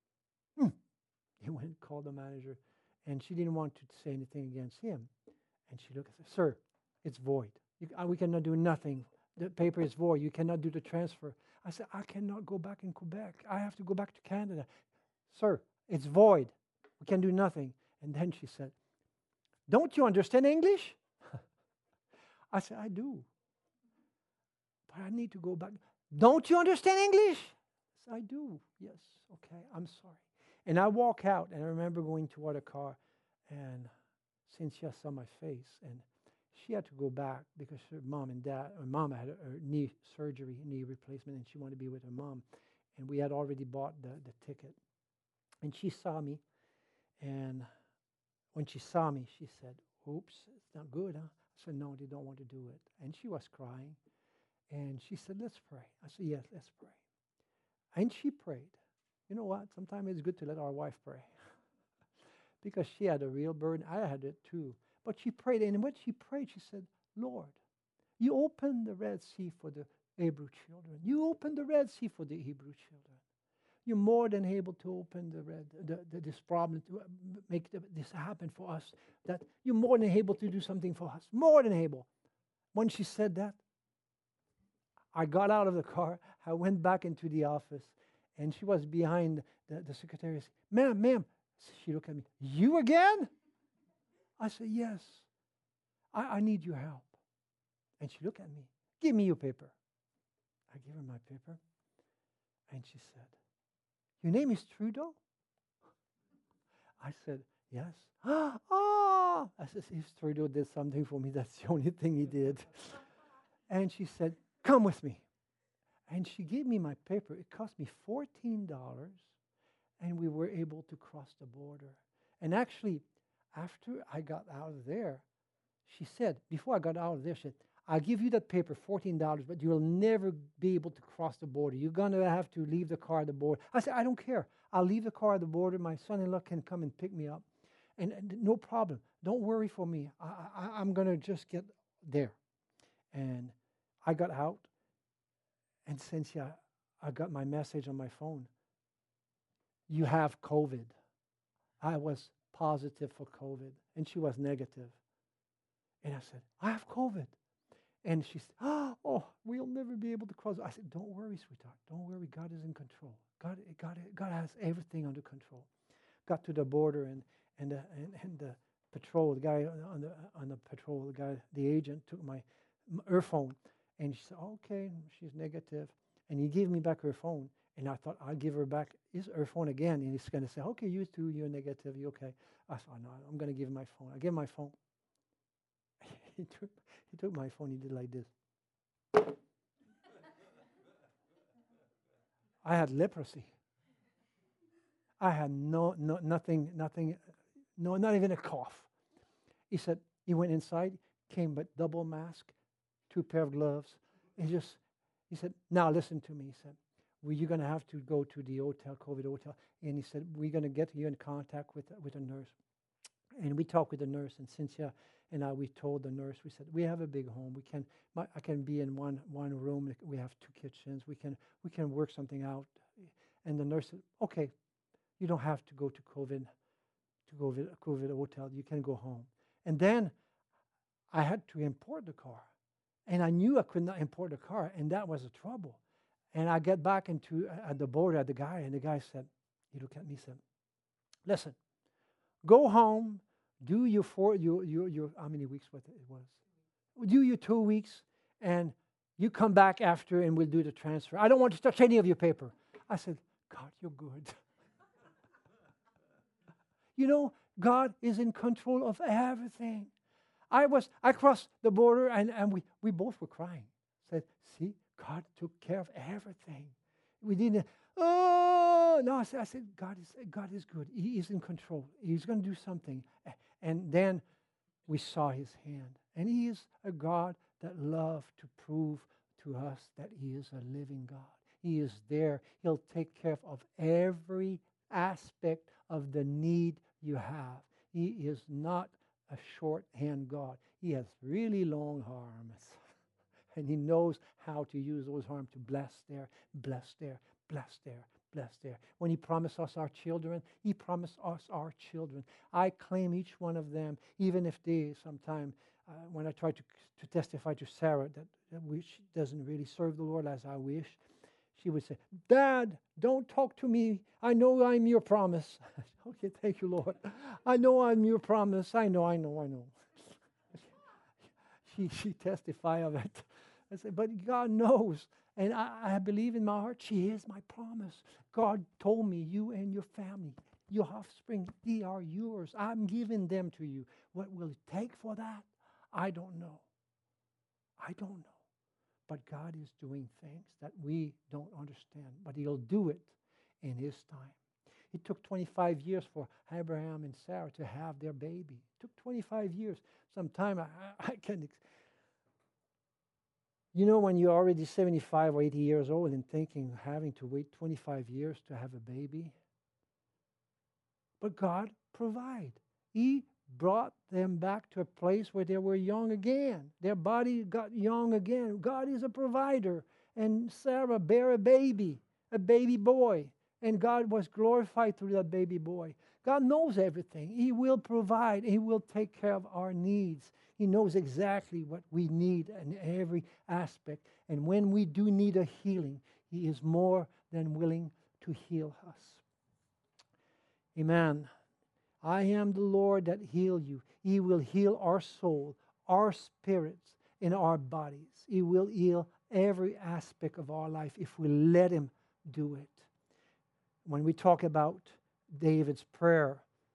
He went and called the manager, and she didn't want to say anything against him. And she looked and said, sir, it's void. We cannot do nothing. the paper is void. You cannot do the transfer. I said, I cannot go back in Quebec. I have to go back to Canada. Sir, it's void. We can do nothing. And then she said, don't you understand English? I said, I do. But I need to go back. Don't you understand English? I said, I do. Yes. Okay, I'm sorry. And I walk out, and I remember going toward a car, and Cynthia saw my face, and she had to go back because her mom had a knee surgery, knee replacement, and she wanted to be with her mom. And we had already bought the ticket. And she saw me, and when she saw me, she said, oops, it's not good, huh? I said, no, they don't want to do it. And she was crying, and she said, let's pray. I said, yes, let's pray. And she prayed. You know what? Sometimes it's good to let our wife pray because she had a real burden. I had it too. But she prayed, and when she prayed, she said, Lord, you opened the Red Sea for the Hebrew children. You opened the Red Sea for the Hebrew children. You're more than able to open this problem, to make this happen for us. That you're more than able to do something for us. More than able. When she said that, I got out of the car. I went back into the office, and she was behind the secretary. I said, ma'am. She looked at me. You again? I said, yes. I need your help. And she looked at me. Give me your paper. I gave her my paper. And she said, your name is Trudeau? I said, yes. I said, if Trudeau did something for me, that's the only thing he did. And she said, come with me. And she gave me my paper. It cost me $14, and we were able to cross the border. And actually, after I got out of there, she said, before I got out of there, she said, I'll give you that paper, $14, but you'll never be able to cross the border. You're going to have to leave the car at the border. I said, I don't care. I'll leave the car at the border. My son-in-law can come and pick me up. And no problem. Don't worry for me. I'm going to just get there. And I got out. And Cynthia, I got my message on my phone. You have COVID. I was positive for COVID, and she was negative. And I said, I have COVID. And she said, oh, we'll never be able to cross. I said, don't worry, sweetheart. Don't worry. God is in control. God has everything under control. Got to the border, and the patrol, the guy on the patrol, the agent took my phone, and she said, okay, she's negative. And he gave me back her phone. And I thought, I'll give her back her phone again. And he's going to say, okay, you too, you're negative, you okay. I thought, no, I'm going to give him my phone. I gave him my phone. He took my phone, he did like this. I had leprosy. I had nothing, not even a cough. He said, he went inside, came with double mask, 2 pair of gloves. He said, now listen to me. He said, well, you're going to have to go to the hotel, COVID hotel. And he said, we're going to get you in contact with a nurse. And we talked with the nurse, and Cynthia and I, we told the nurse, we said, we have a big home. I can be in one room. We have 2 kitchens. We can work something out. And the nurse said, okay, you don't have to go to COVID hotel. You can go home. And then I had to import the car. And I knew I could not import the car, and that was the trouble. And I get back at the border at the guy, and the guy said, he looked at me and said, listen, go home, do your how many weeks it was? Do your 2 weeks, and you come back after, and we'll do the transfer. I don't want to touch any of your paper. I said, God, you're good. You know, God is in control of everything. I crossed the border, and we both were crying. Said, see, God took care of everything. We didn't, no, I said, God is good. He is in control. He's going to do something. And then we saw his hand. And he is a God that loves to prove to us that he is a living God. He is there. He'll take care of every aspect of the need you have. He is not a shorthand God. He has really long arms. And he knows how to use those arms to bless there, bless there, bless there, bless there. When he promised us our children, he promised us our children. I claim each one of them, even if they sometimes when I try to testify to Sarah that she doesn't really serve the Lord as I wish, she would say, Dad, don't talk to me. I know I'm your promise. Okay, thank you, Lord. I know I'm your promise. I know. She testified of it. I said, but God knows. And I believe in my heart, she is my promise. God told me, you and your family, your offspring, they are yours. I'm giving them to you. What will it take for that? I don't know. But God is doing things that we don't understand. But He'll do it in His time. It took 25 years for Abraham and Sarah to have their baby. It took 25 years. Sometime I can... You know, when you're already 75 or 80 years old and thinking having to wait 25 years to have a baby. But God provided. He brought them back to a place where they were young again. Their body got young again. God is a provider. And Sarah bare a baby boy. And God was glorified through that baby boy. God knows everything. He will provide. He will take care of our needs. He knows exactly what we need in every aspect. And when we do need a healing, He is more than willing to heal us. Amen. I am the Lord that heal you. He will heal our soul, our spirits, and our bodies. He will heal every aspect of our life if we let Him do it. When we talk about David's prayer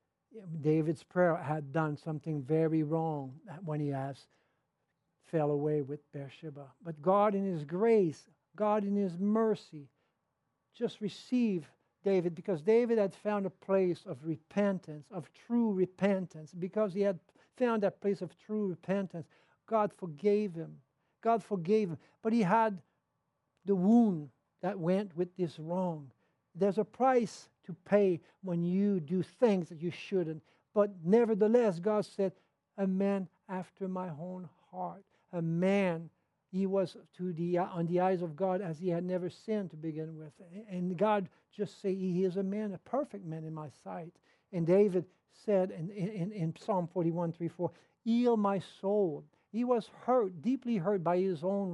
had done something very wrong when he fell away with Bathsheba. But God in His grace, God in His mercy, just received David, because David had found a place of repentance, of true repentance. Because he had found that place of true repentance, God forgave him. God forgave him. But he had the wound that went with this wrong. There's a price to pay when you do things that you shouldn't. But nevertheless, God said, a man after my own heart. A man, he was on the eyes of God as he had never sinned to begin with. And God just said, he is a man, a perfect man in my sight. And David said in Psalm 41, 3, 4, heal my soul. He was hurt, deeply hurt by his own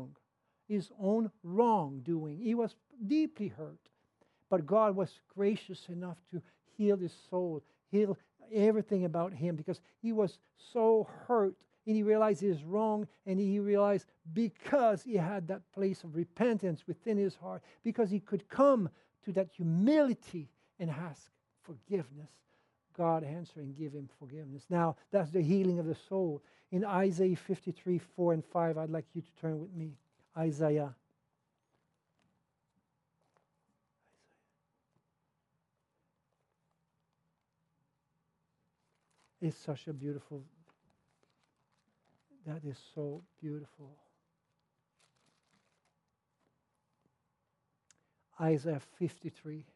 wrongdoing. He was deeply hurt. But God was gracious enough to heal his soul, heal everything about him, because he was so hurt, and he realized he was wrong, and he realized because he had that place of repentance within his heart, because he could come to that humility and ask forgiveness, God answered and give him forgiveness. Now, that's the healing of the soul. In Isaiah 53, 4 and 5, I'd like you to turn with me. Isaiah. It's such a beautiful, that is so beautiful. Isaiah 53.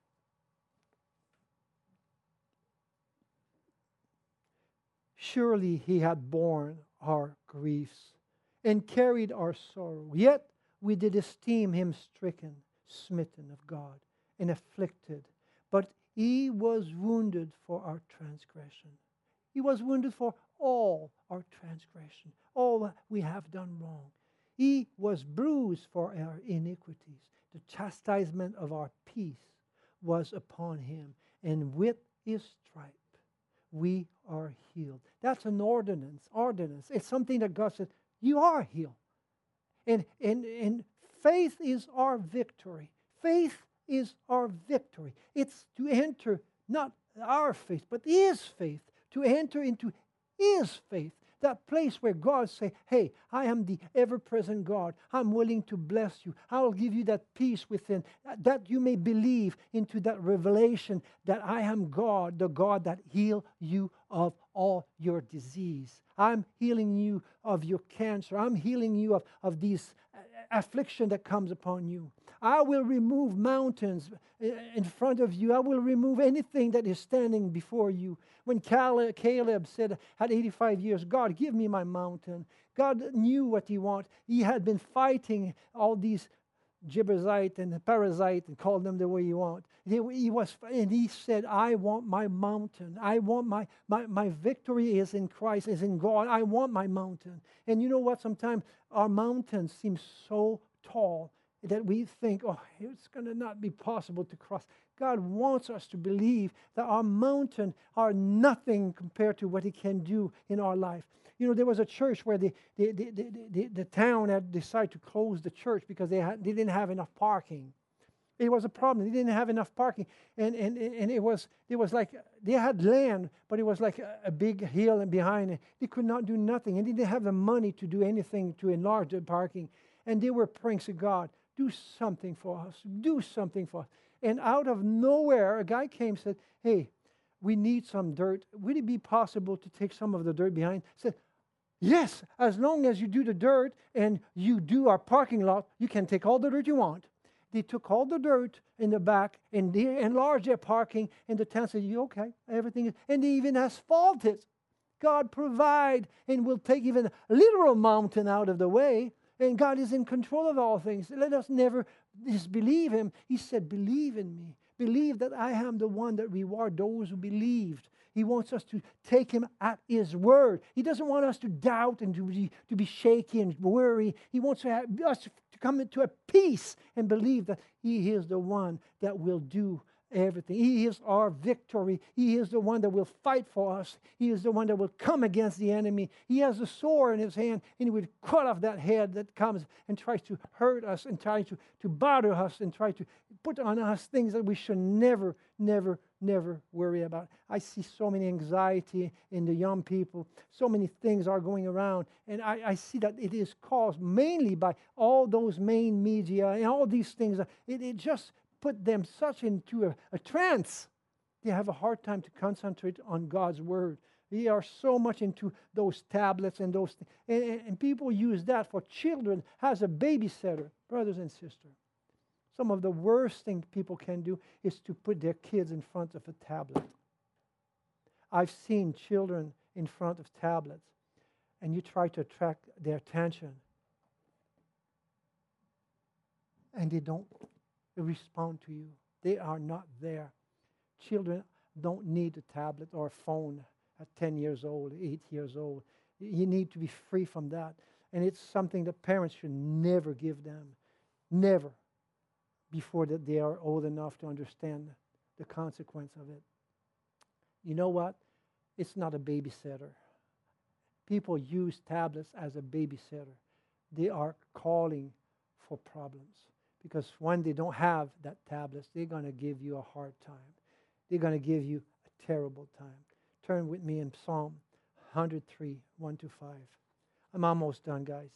Surely He had borne our griefs and carried our sorrow. Yet we did esteem Him stricken, smitten of God, and afflicted. But He was wounded for our transgression. He was wounded for all our transgression, all that we have done wrong. He was bruised for our iniquities. The chastisement of our peace was upon Him, and with His stripe we are healed. That's an ordinance. It's something that God said, you are healed. And faith is our victory. Faith is our victory. It's to enter, not our faith, but His faith. To enter into His faith, that place where God say, hey, I am the ever-present God. I'm willing to bless you. I will give you that peace within, that you may believe into that revelation that I am God, the God that heal you of all your disease. I'm healing you of your cancer. I'm healing you of these affliction that comes upon you. I will remove mountains in front of you. I will remove anything that is standing before you. When Caleb said at 85 years, God, give me my mountain. God knew what he wanted. He had been fighting all these Jebusite and the Perizzite and call them the way you want. He said, I want my mountain. I want my victory is in Christ, is in God. I want my mountain. And you know what? Sometimes our mountains seem so tall that we think, oh, it's going to not be possible to cross. God wants us to believe that our mountains are nothing compared to what He can do in our life. You know, there was a church where the town had decided to close the church because they didn't have enough parking. It was a problem. They didn't have enough parking. And it was like they had land, but it was like a big hill and behind it. They could not do nothing. And they didn't have the money to do anything to enlarge the parking. And they were praying to God, do something for us. Do something for us. And out of nowhere, a guy came and said, hey, we need some dirt. Would it be possible to take some of the dirt behind? Said, yes, as long as you do the dirt and you do our parking lot, you can take all the dirt you want. They took all the dirt in the back and they enlarged their parking, and the town said, you okay, everything is, and they even asphalted. God provide and will take even a literal mountain out of the way, and God is in control of all things. Let us never disbelieve Him. He said, believe in me. Believe that I am the one that reward those who believed. He wants us to take Him at His word. He doesn't want us to doubt and to be shaky and worry. He wants us to come into a peace and believe that He is the one that will do everything. He is our victory. He is the one that will fight for us. He is the one that will come against the enemy. He has a sword in His hand, and He would cut off that head that comes and tries to hurt us and tries to bother us and try to put on us things that we should never worry about. I see so many anxiety in the young people. So many things are going around, and I see that it is caused mainly by all those main media and all these things. It just put them such into a trance. They have a hard time to concentrate on God's word. They are so much into those tablets and those things. And people use that for children as a babysitter, brothers and sisters. Some of the worst things people can do is to put their kids in front of a tablet. I've seen children in front of tablets, and you try to attract their attention, and they don't respond to you. They are not there. Children don't need a tablet or a phone at 10 years old, 8 years old. You need to be free from that. And it's something that parents should never give them. Never. Before that they are old enough to understand the consequence of it. You know what? It's not a babysitter. People use tablets as a babysitter. They are calling for problems. Because when they don't have that tablet, they're going to give you a hard time. They're going to give you a terrible time. Turn with me in Psalm 103, 1-5. I'm almost done, guys.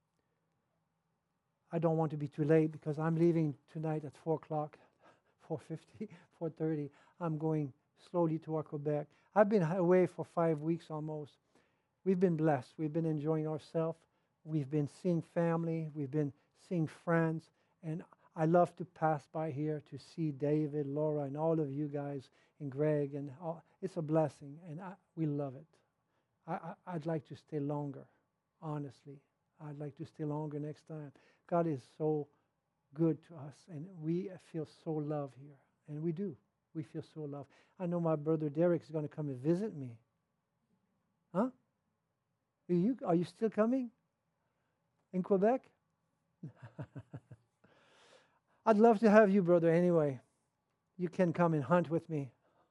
I don't want to be too late because I'm leaving tonight at 4 o'clock, 4:50, 4:30. I'm going slowly to Quebec. I've been away for 5 weeks almost. We've been blessed. We've been enjoying ourselves. We've been seeing family. We've been seeing friends. And I love to pass by here to see David, Laura, and all of you guys, and Greg. And all. It's a blessing, and we love it. I'd like to stay longer, honestly. I'd like to stay longer next time. God is so good to us, and we feel so loved here. And we do. We feel so loved. I know my brother Derek is going to come and visit me. Huh? Are you still coming? In Quebec? I'd love to have you, brother, anyway. You can come and hunt with me.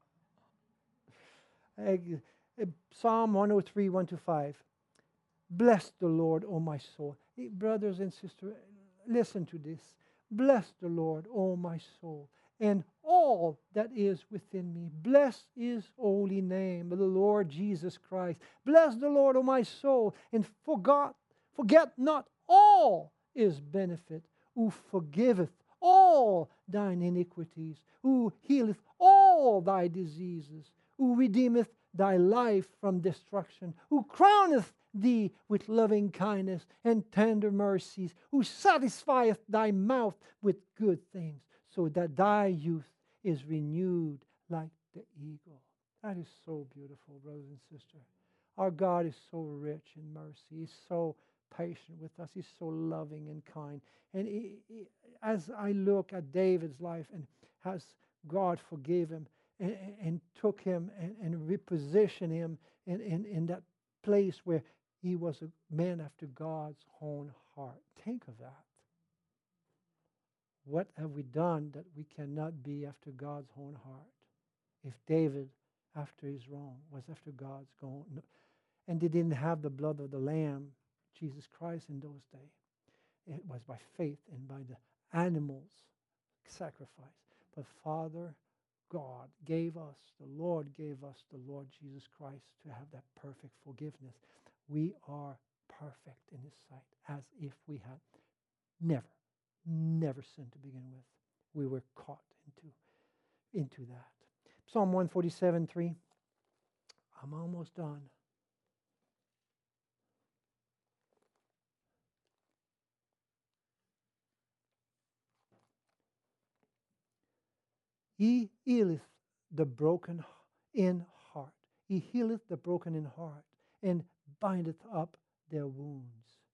Psalm 103, 1-5. Bless the Lord, O my soul. Hey, brothers and sisters, listen to this. Bless the Lord, O my soul, and all that is within me. Bless His holy name, the Lord Jesus Christ. Bless the Lord, O my soul, and forget not all His benefit, who forgiveth all thine iniquities, who healeth all thy diseases, who redeemeth thy life from destruction, who crowneth thee with loving kindness and tender mercies, who satisfieth thy mouth with good things, so that thy youth is renewed like the eagle. That is so beautiful, brothers and sisters. Our God is so rich in mercy. He's so patient with us. He's so loving and kind. And as I look at David's life and has God forgave him and took him and repositioned him in that place where he was a man after God's own heart. Think of that. What have we done that we cannot be after God's own heart? If David, after his wrong, was after God's own, and they didn't have the blood of the Lamb, Jesus Christ, in those days. It was by faith and by the animals' sacrifice. But Father God gave us, the Lord gave us the Lord Jesus Christ to have that perfect forgiveness. We are perfect in His sight, as if we had never sinned to begin with. We were caught into that. Psalm 147:3. I'm almost done. He healeth the broken in heart. He healeth the broken in heart and bindeth up their wounds.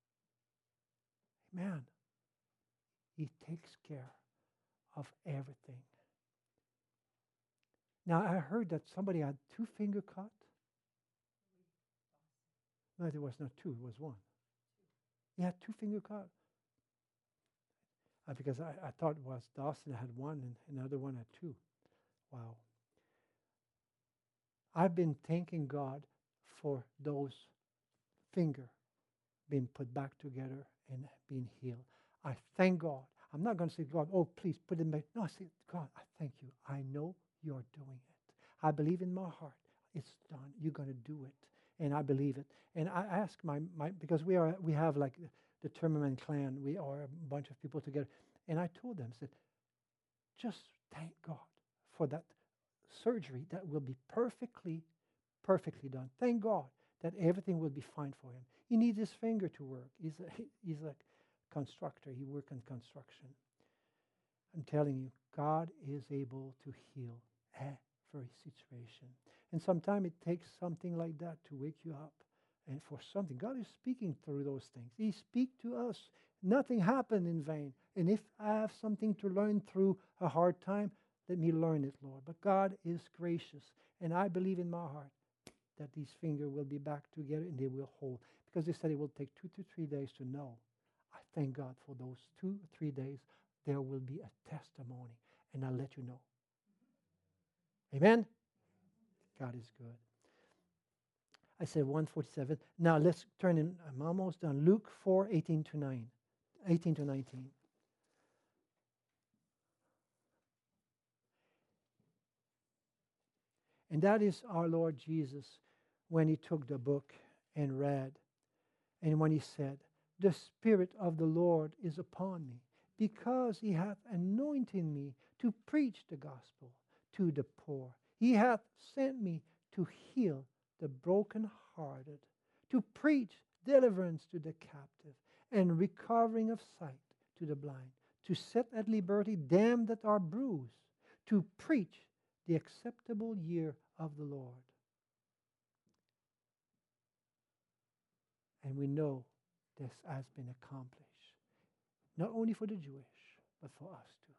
Amen. He takes care of everything. Now, I heard that somebody had 2 finger cut. No, there was not 2, it was 1. He had 2 finger cut. Because I thought it was Dawson had 1 and another one had 2. Wow. I've been thanking God for those fingers being put back together and being healed. I thank God. I'm not going to say, God, oh, please put it back. No, I say, God, I thank you. I know you're doing it. I believe in my heart. It's done. You're going to do it. And I believe it. And I ask my because we have like the Timmerman clan. We are a bunch of people together. And I told them, I said, just thank God for that surgery that will be perfectly done. Thank God that everything will be fine for him. He needs his finger to work. He's a constructor. He works in construction. I'm telling you, God is able to heal every situation. And sometimes it takes something like that to wake you up. And for something, God is speaking through those things. He speaks to us. Nothing happened in vain. And if I have something to learn through a hard time, let me learn it, Lord. But God is gracious. And I believe in my heart that these fingers will be back together and they will hold. Because they said it will take 2 to 3 days to know. I thank God for those 2 or 3 days. There will be a testimony. And I'll let you know. Amen? God is good. I said 147. Now let's turn in. I'm almost done. Luke 4:18 to 19. And that is our Lord Jesus when he took the book and read. And when he said, the Spirit of the Lord is upon me, because he hath anointed me to preach the gospel to the poor. He hath sent me to heal the brokenhearted, to preach deliverance to the captive, and recovering of sight to the blind, to set at liberty them that are bruised, to preach the acceptable year of the Lord. And we know this has been accomplished, not only for the Jewish, but for us too.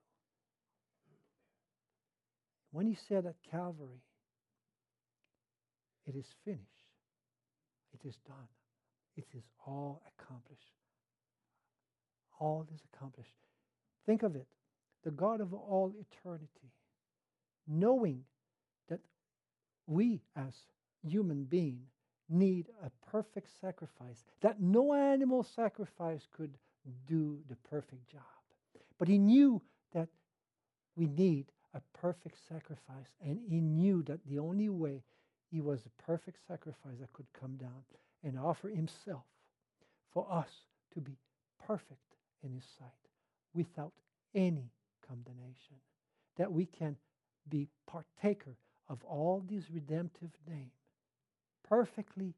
When he said at Calvary, it is finished. It is done. It is all accomplished. All is accomplished. Think of it. The God of all eternity, knowing that we as human beings need a perfect sacrifice, that no animal sacrifice could do the perfect job. But he knew that we need a perfect sacrifice, and he knew that the only way he was the perfect sacrifice that could come down and offer himself for us to be perfect in his sight without any condemnation, that we can be partaker of all these redemptive names, perfectly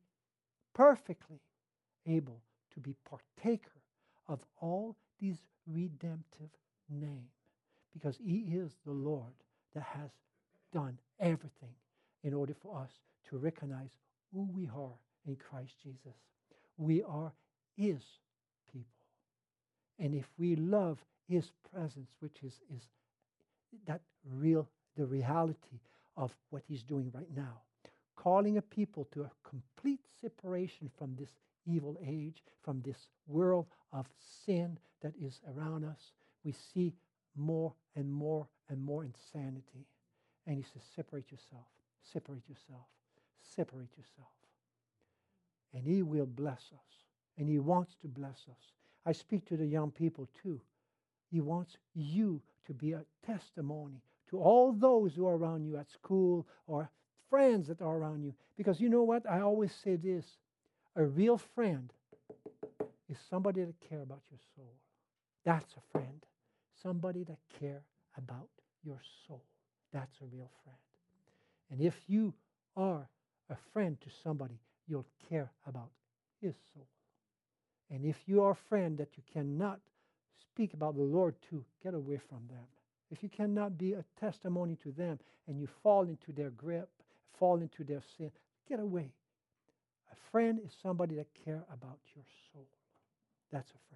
able to be partaker of all these redemptive names, because he is the Lord that has done everything in order for us to recognize who we are in Christ Jesus. We are His people. And if we love His presence, which is that the reality of what He's doing right now, calling a people to a complete separation from this evil age, from this world of sin that is around us, we see more and more and more insanity. And He says, separate yourself, separate yourself, separate yourself. And He will bless us. And He wants to bless us. I speak to the young people too. He wants you to be a testimony to all those who are around you at school or friends that are around you. Because you know what? I always say this. A real friend is somebody that cares about your soul. That's a friend. Somebody that cares about your soul. That's a real friend. And if you are a friend to somebody, you'll care about his soul. And if you are a friend that you cannot speak about the Lord to, get away from them. If you cannot be a testimony to them and you fall into their grip, fall into their sin, get away. A friend is somebody that cares about your soul. That's a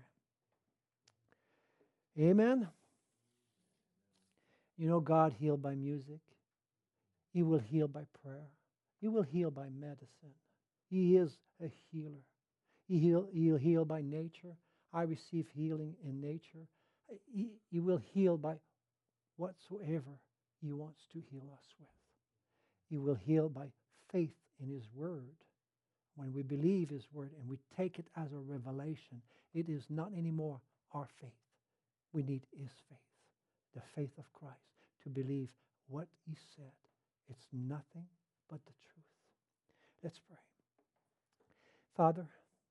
friend. Amen? You know, God healed by music. He will heal by prayer. He will heal by medicine. He is a healer. He'll heal by nature. I receive healing in nature. He will heal by whatsoever He wants to heal us with. He will heal by faith in His Word. When we believe His Word and we take it as a revelation, it is not anymore our faith. We need His faith, the faith of Christ, to believe what He said. It's nothing but the truth. Let's pray. Father,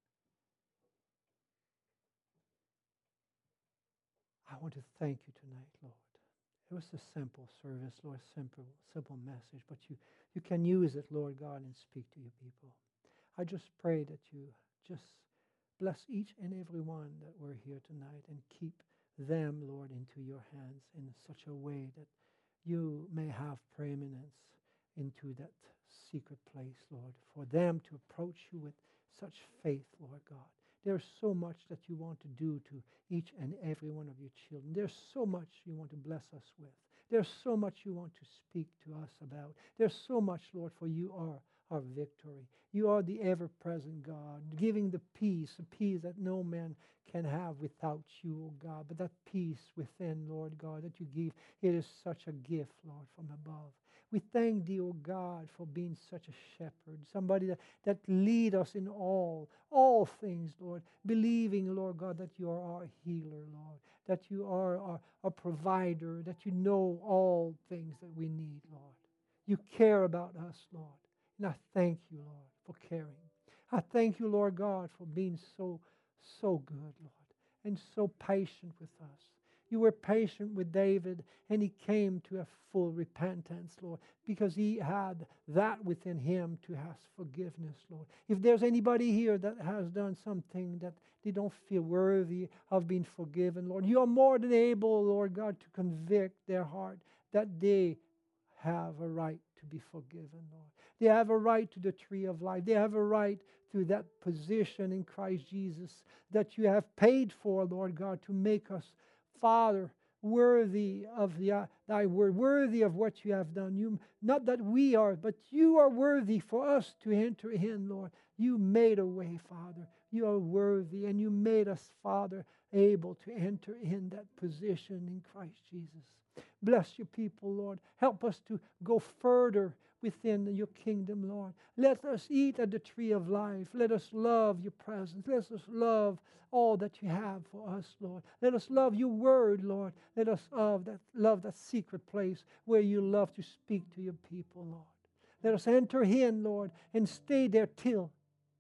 I want to thank you tonight, Lord. It was a simple service, Lord, simple message, but you can use it, Lord God, and speak to your people. I just pray that you just bless each and every one that were here tonight and keep them, Lord, into your hands in such a way that you may have preeminence into that secret place, Lord, for them to approach you with such faith, Lord God. There's so much that you want to do to each and every one of your children. There's so much you want to bless us with. There's so much you want to speak to us about. There's so much, Lord, for you are our victory. You are the ever-present God, giving the peace, a peace that no man can have without you, O God. But that peace within, Lord God, that you give, it is such a gift, Lord, from above. We thank thee, O God, for being such a shepherd, somebody that lead us in all things, Lord, believing, Lord God, that you are our healer, Lord, that you are our provider, that you know all things that we need, Lord. You care about us, Lord. And I thank you, Lord, for caring. I thank you, Lord God, for being so good, Lord, and so patient with us. You were patient with David, and he came to a full repentance, Lord, because he had that within him to ask forgiveness, Lord. If there's anybody here that has done something that they don't feel worthy of being forgiven, Lord, you are more than able, Lord God, to convict their heart that they have a right to be forgiven, Lord. They have a right to the tree of life. They have a right to that position in Christ Jesus that you have paid for, Lord God, to make us, Father, worthy of thy word, worthy of what you have done. You, not that we are, but you are worthy for us to enter in, Lord. You made a way, Father. You are worthy, and you made us, Father, able to enter in that position in Christ Jesus. Bless your people, Lord. Help us to go further within your kingdom, Lord. Let us eat at the tree of life. Let us love your presence. Let us love all that you have for us, Lord. Let us love your word, Lord. Let us love that secret place where you love to speak to your people, Lord. Let us enter in, Lord, and stay there till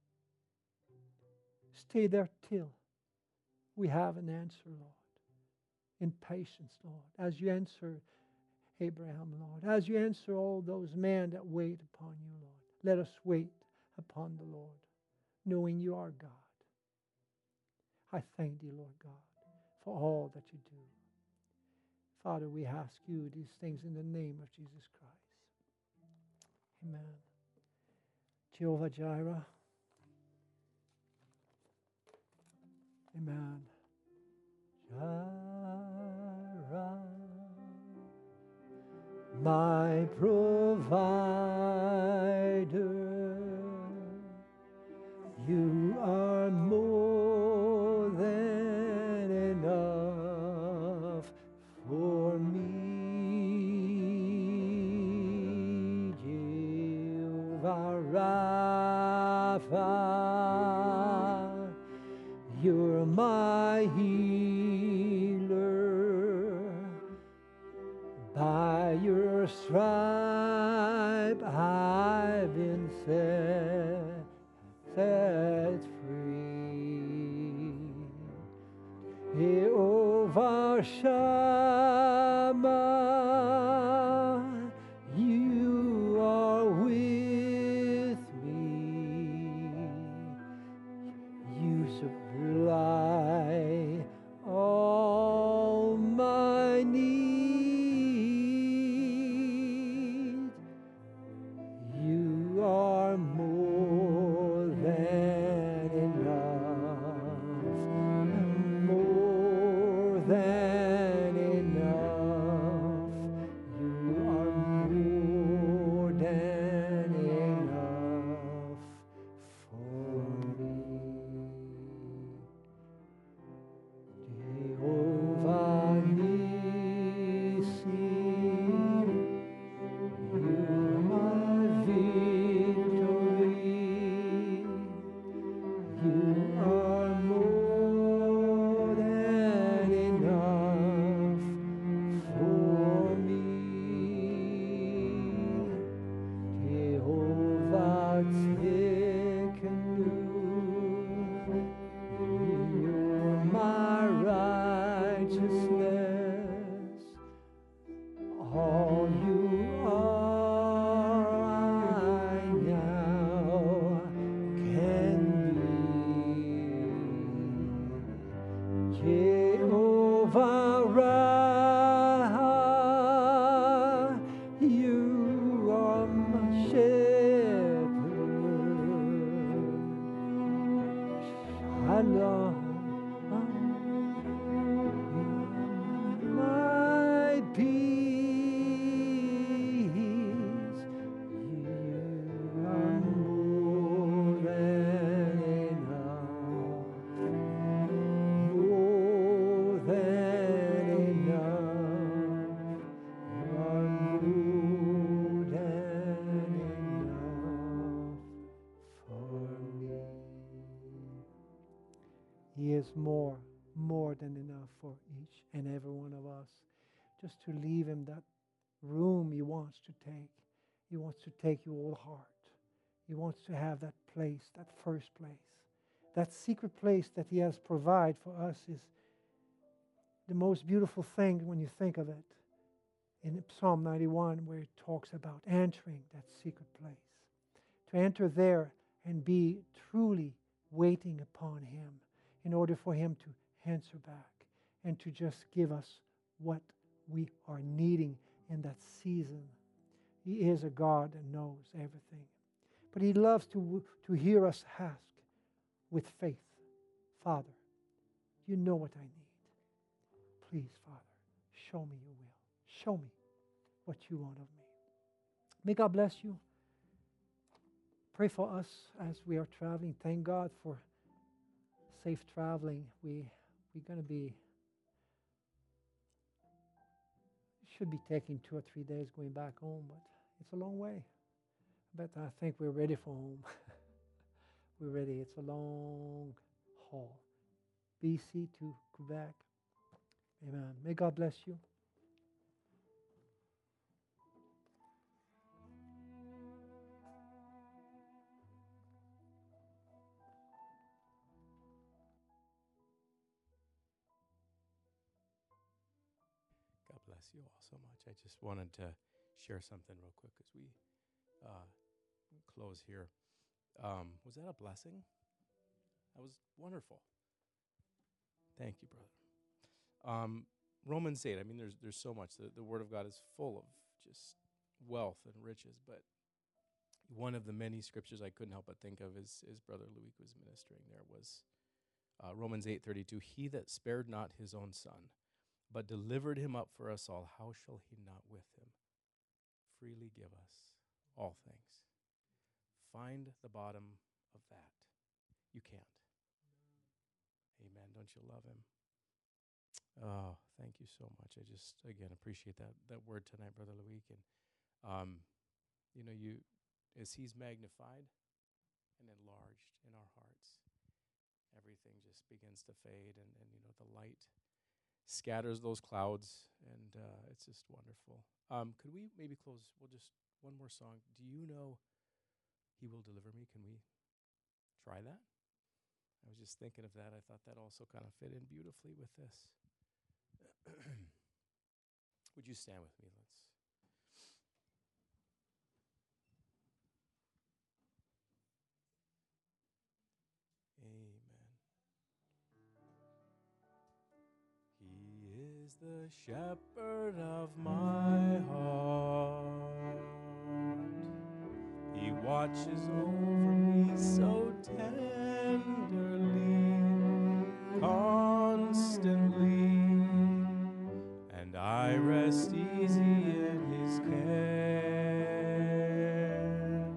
we have an answer, Lord. In patience, Lord, as you answer Abraham, Lord, as you answer all those men that wait upon you, Lord. Let us wait upon the Lord, knowing you are God. I thank thee, Lord God, for all that you do. Father, we ask you these things in the name of Jesus Christ. Amen. Jehovah Jireh, Amen. Jireh, my provider, you are more than enough for me. Jehovah Rapha, you're my healer. By your stripe I've been set free. Jehovah Shammah, you are with me. You supply all my needs. You are more than enough, more than enough. You are more than enough for me. Jehovah Nissi, you're my victory. You are more than enough for me. Jehovah Tsidkenu, you're my righteousness. All you are, I now can be. Jehovah Rapha, you are my shepherd. Shalom. My peace, you are more than enough, more than enough. You are more than enough for me. He is more than enough for each and every one of us. Just to leave him that room he wants to take. He wants to take your whole heart. He wants to have that place, that first place. That secret place that he has provided for us is the most beautiful thing when you think of it. In Psalm 91, where it talks about entering that secret place. To enter there and be truly waiting upon him in order for him to answer back and to just give us what we are needing in that season. He is a God that knows everything. But he loves to hear us ask with faith, Father, you know what I need. Please, Father, show me your will. Show me what you want of me. May God bless you. Pray for us as we are traveling. Thank God for safe traveling. We're going to be, should be taking 2 or 3 days going back home, but it's a long way. But I think we're ready for home. We're ready. It's a long haul. BC to Quebec. Amen. May God bless you. God bless you all so much. I just wanted to share something real quick as we close here. Was that a blessing? That was wonderful. Thank you, brother. Romans 8, I mean, there's so much. The Word of God is full of just wealth and riches, but one of the many scriptures I couldn't help but think of as Brother Louis was ministering there was Romans 8:32, he that spared not his own son, but delivered him up for us all, how shall he not with him freely give us all things? Find the bottom of that. You can't. Amen. Don't you love him? Oh, thank you so much. I just, again, appreciate that word tonight, Brother Luik. And, as he's magnified and enlarged in our hearts, everything just begins to fade, and the light scatters those clouds, and it's just wonderful. Could we maybe close? We'll just, one more song. Do you know He Will Deliver Me? Can we try that? I was just thinking of that. I thought that also kind of fit in beautifully with this. Would you stand with me? Amen. He is the shepherd of my heart. He watches over me so tenderly, constantly, and I rest easy in his care.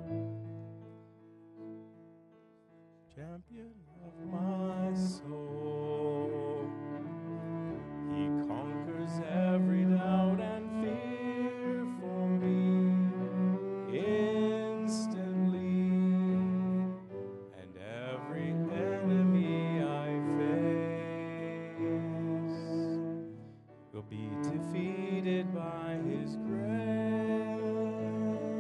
Champion of my soul, he conquers every doubt and fear for me instantly, and every enemy I face will be defeated by his grace.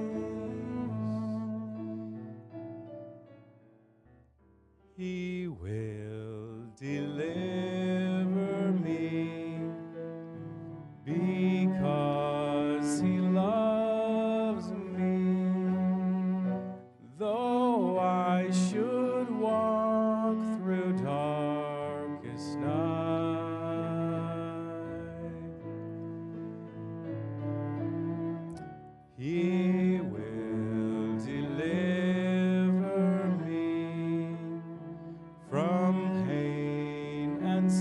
He will deliver me because he loves me. Though I should walk through darkest night, he will deliver me from pain and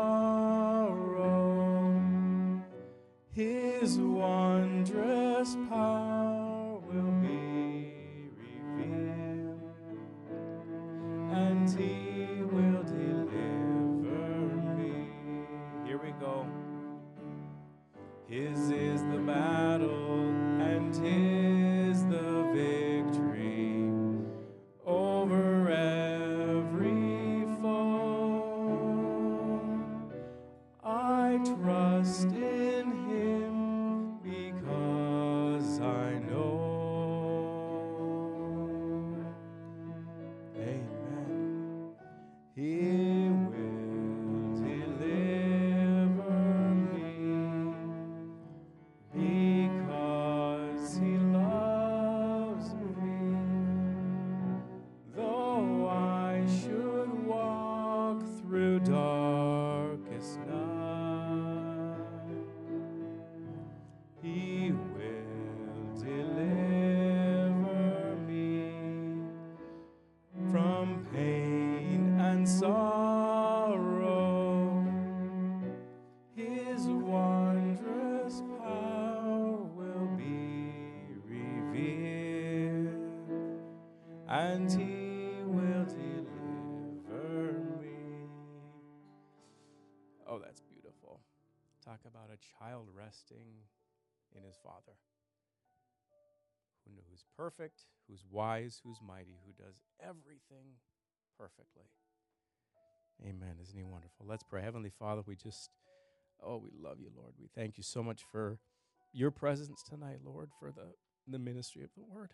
sorrow. His wondrous power will be revealed, and he will deliver me. Here we go. His is the battle, and his the victory over every foe. I trust in him because I know. Amen. He will deliver me because he loves me. Though I should walk through darkest night, he will deliver me from pain and sorrow. His wondrous power will be revealed, and he will deliver me. Oh, that's beautiful. Talk about a child resting in his Father, who's perfect, who's wise, who's mighty, who does everything perfectly. Amen. Isn't he wonderful? Let's pray. Heavenly Father, we love you, Lord. We thank you so much for your presence tonight, Lord, for the ministry of the word,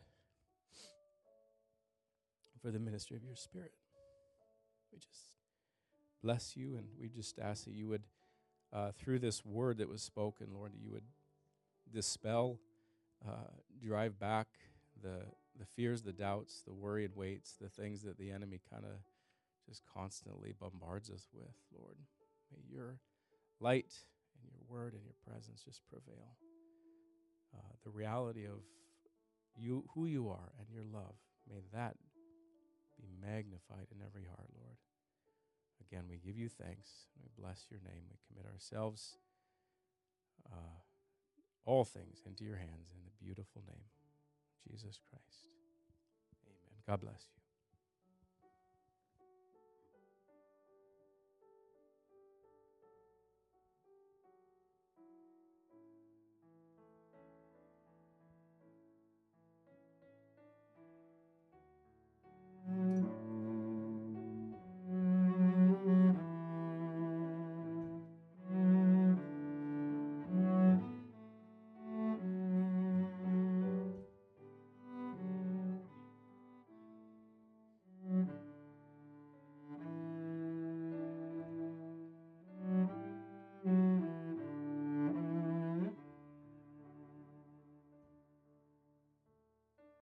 for the ministry of your Spirit. We just bless you, and we just ask that you would, through this word that was spoken, Lord, that you would dispel, drive back the fears, the doubts, the worry and weights, the things that the enemy kind of just constantly bombards us with, Lord. May your light and your word and your presence just prevail. The reality of you, who you are, and your love, may that be magnified in every heart, Lord. Again, we give you thanks. We bless your name. We commit ourselves, all things, into your hands in the beautiful name of Jesus Christ. Amen. God bless you.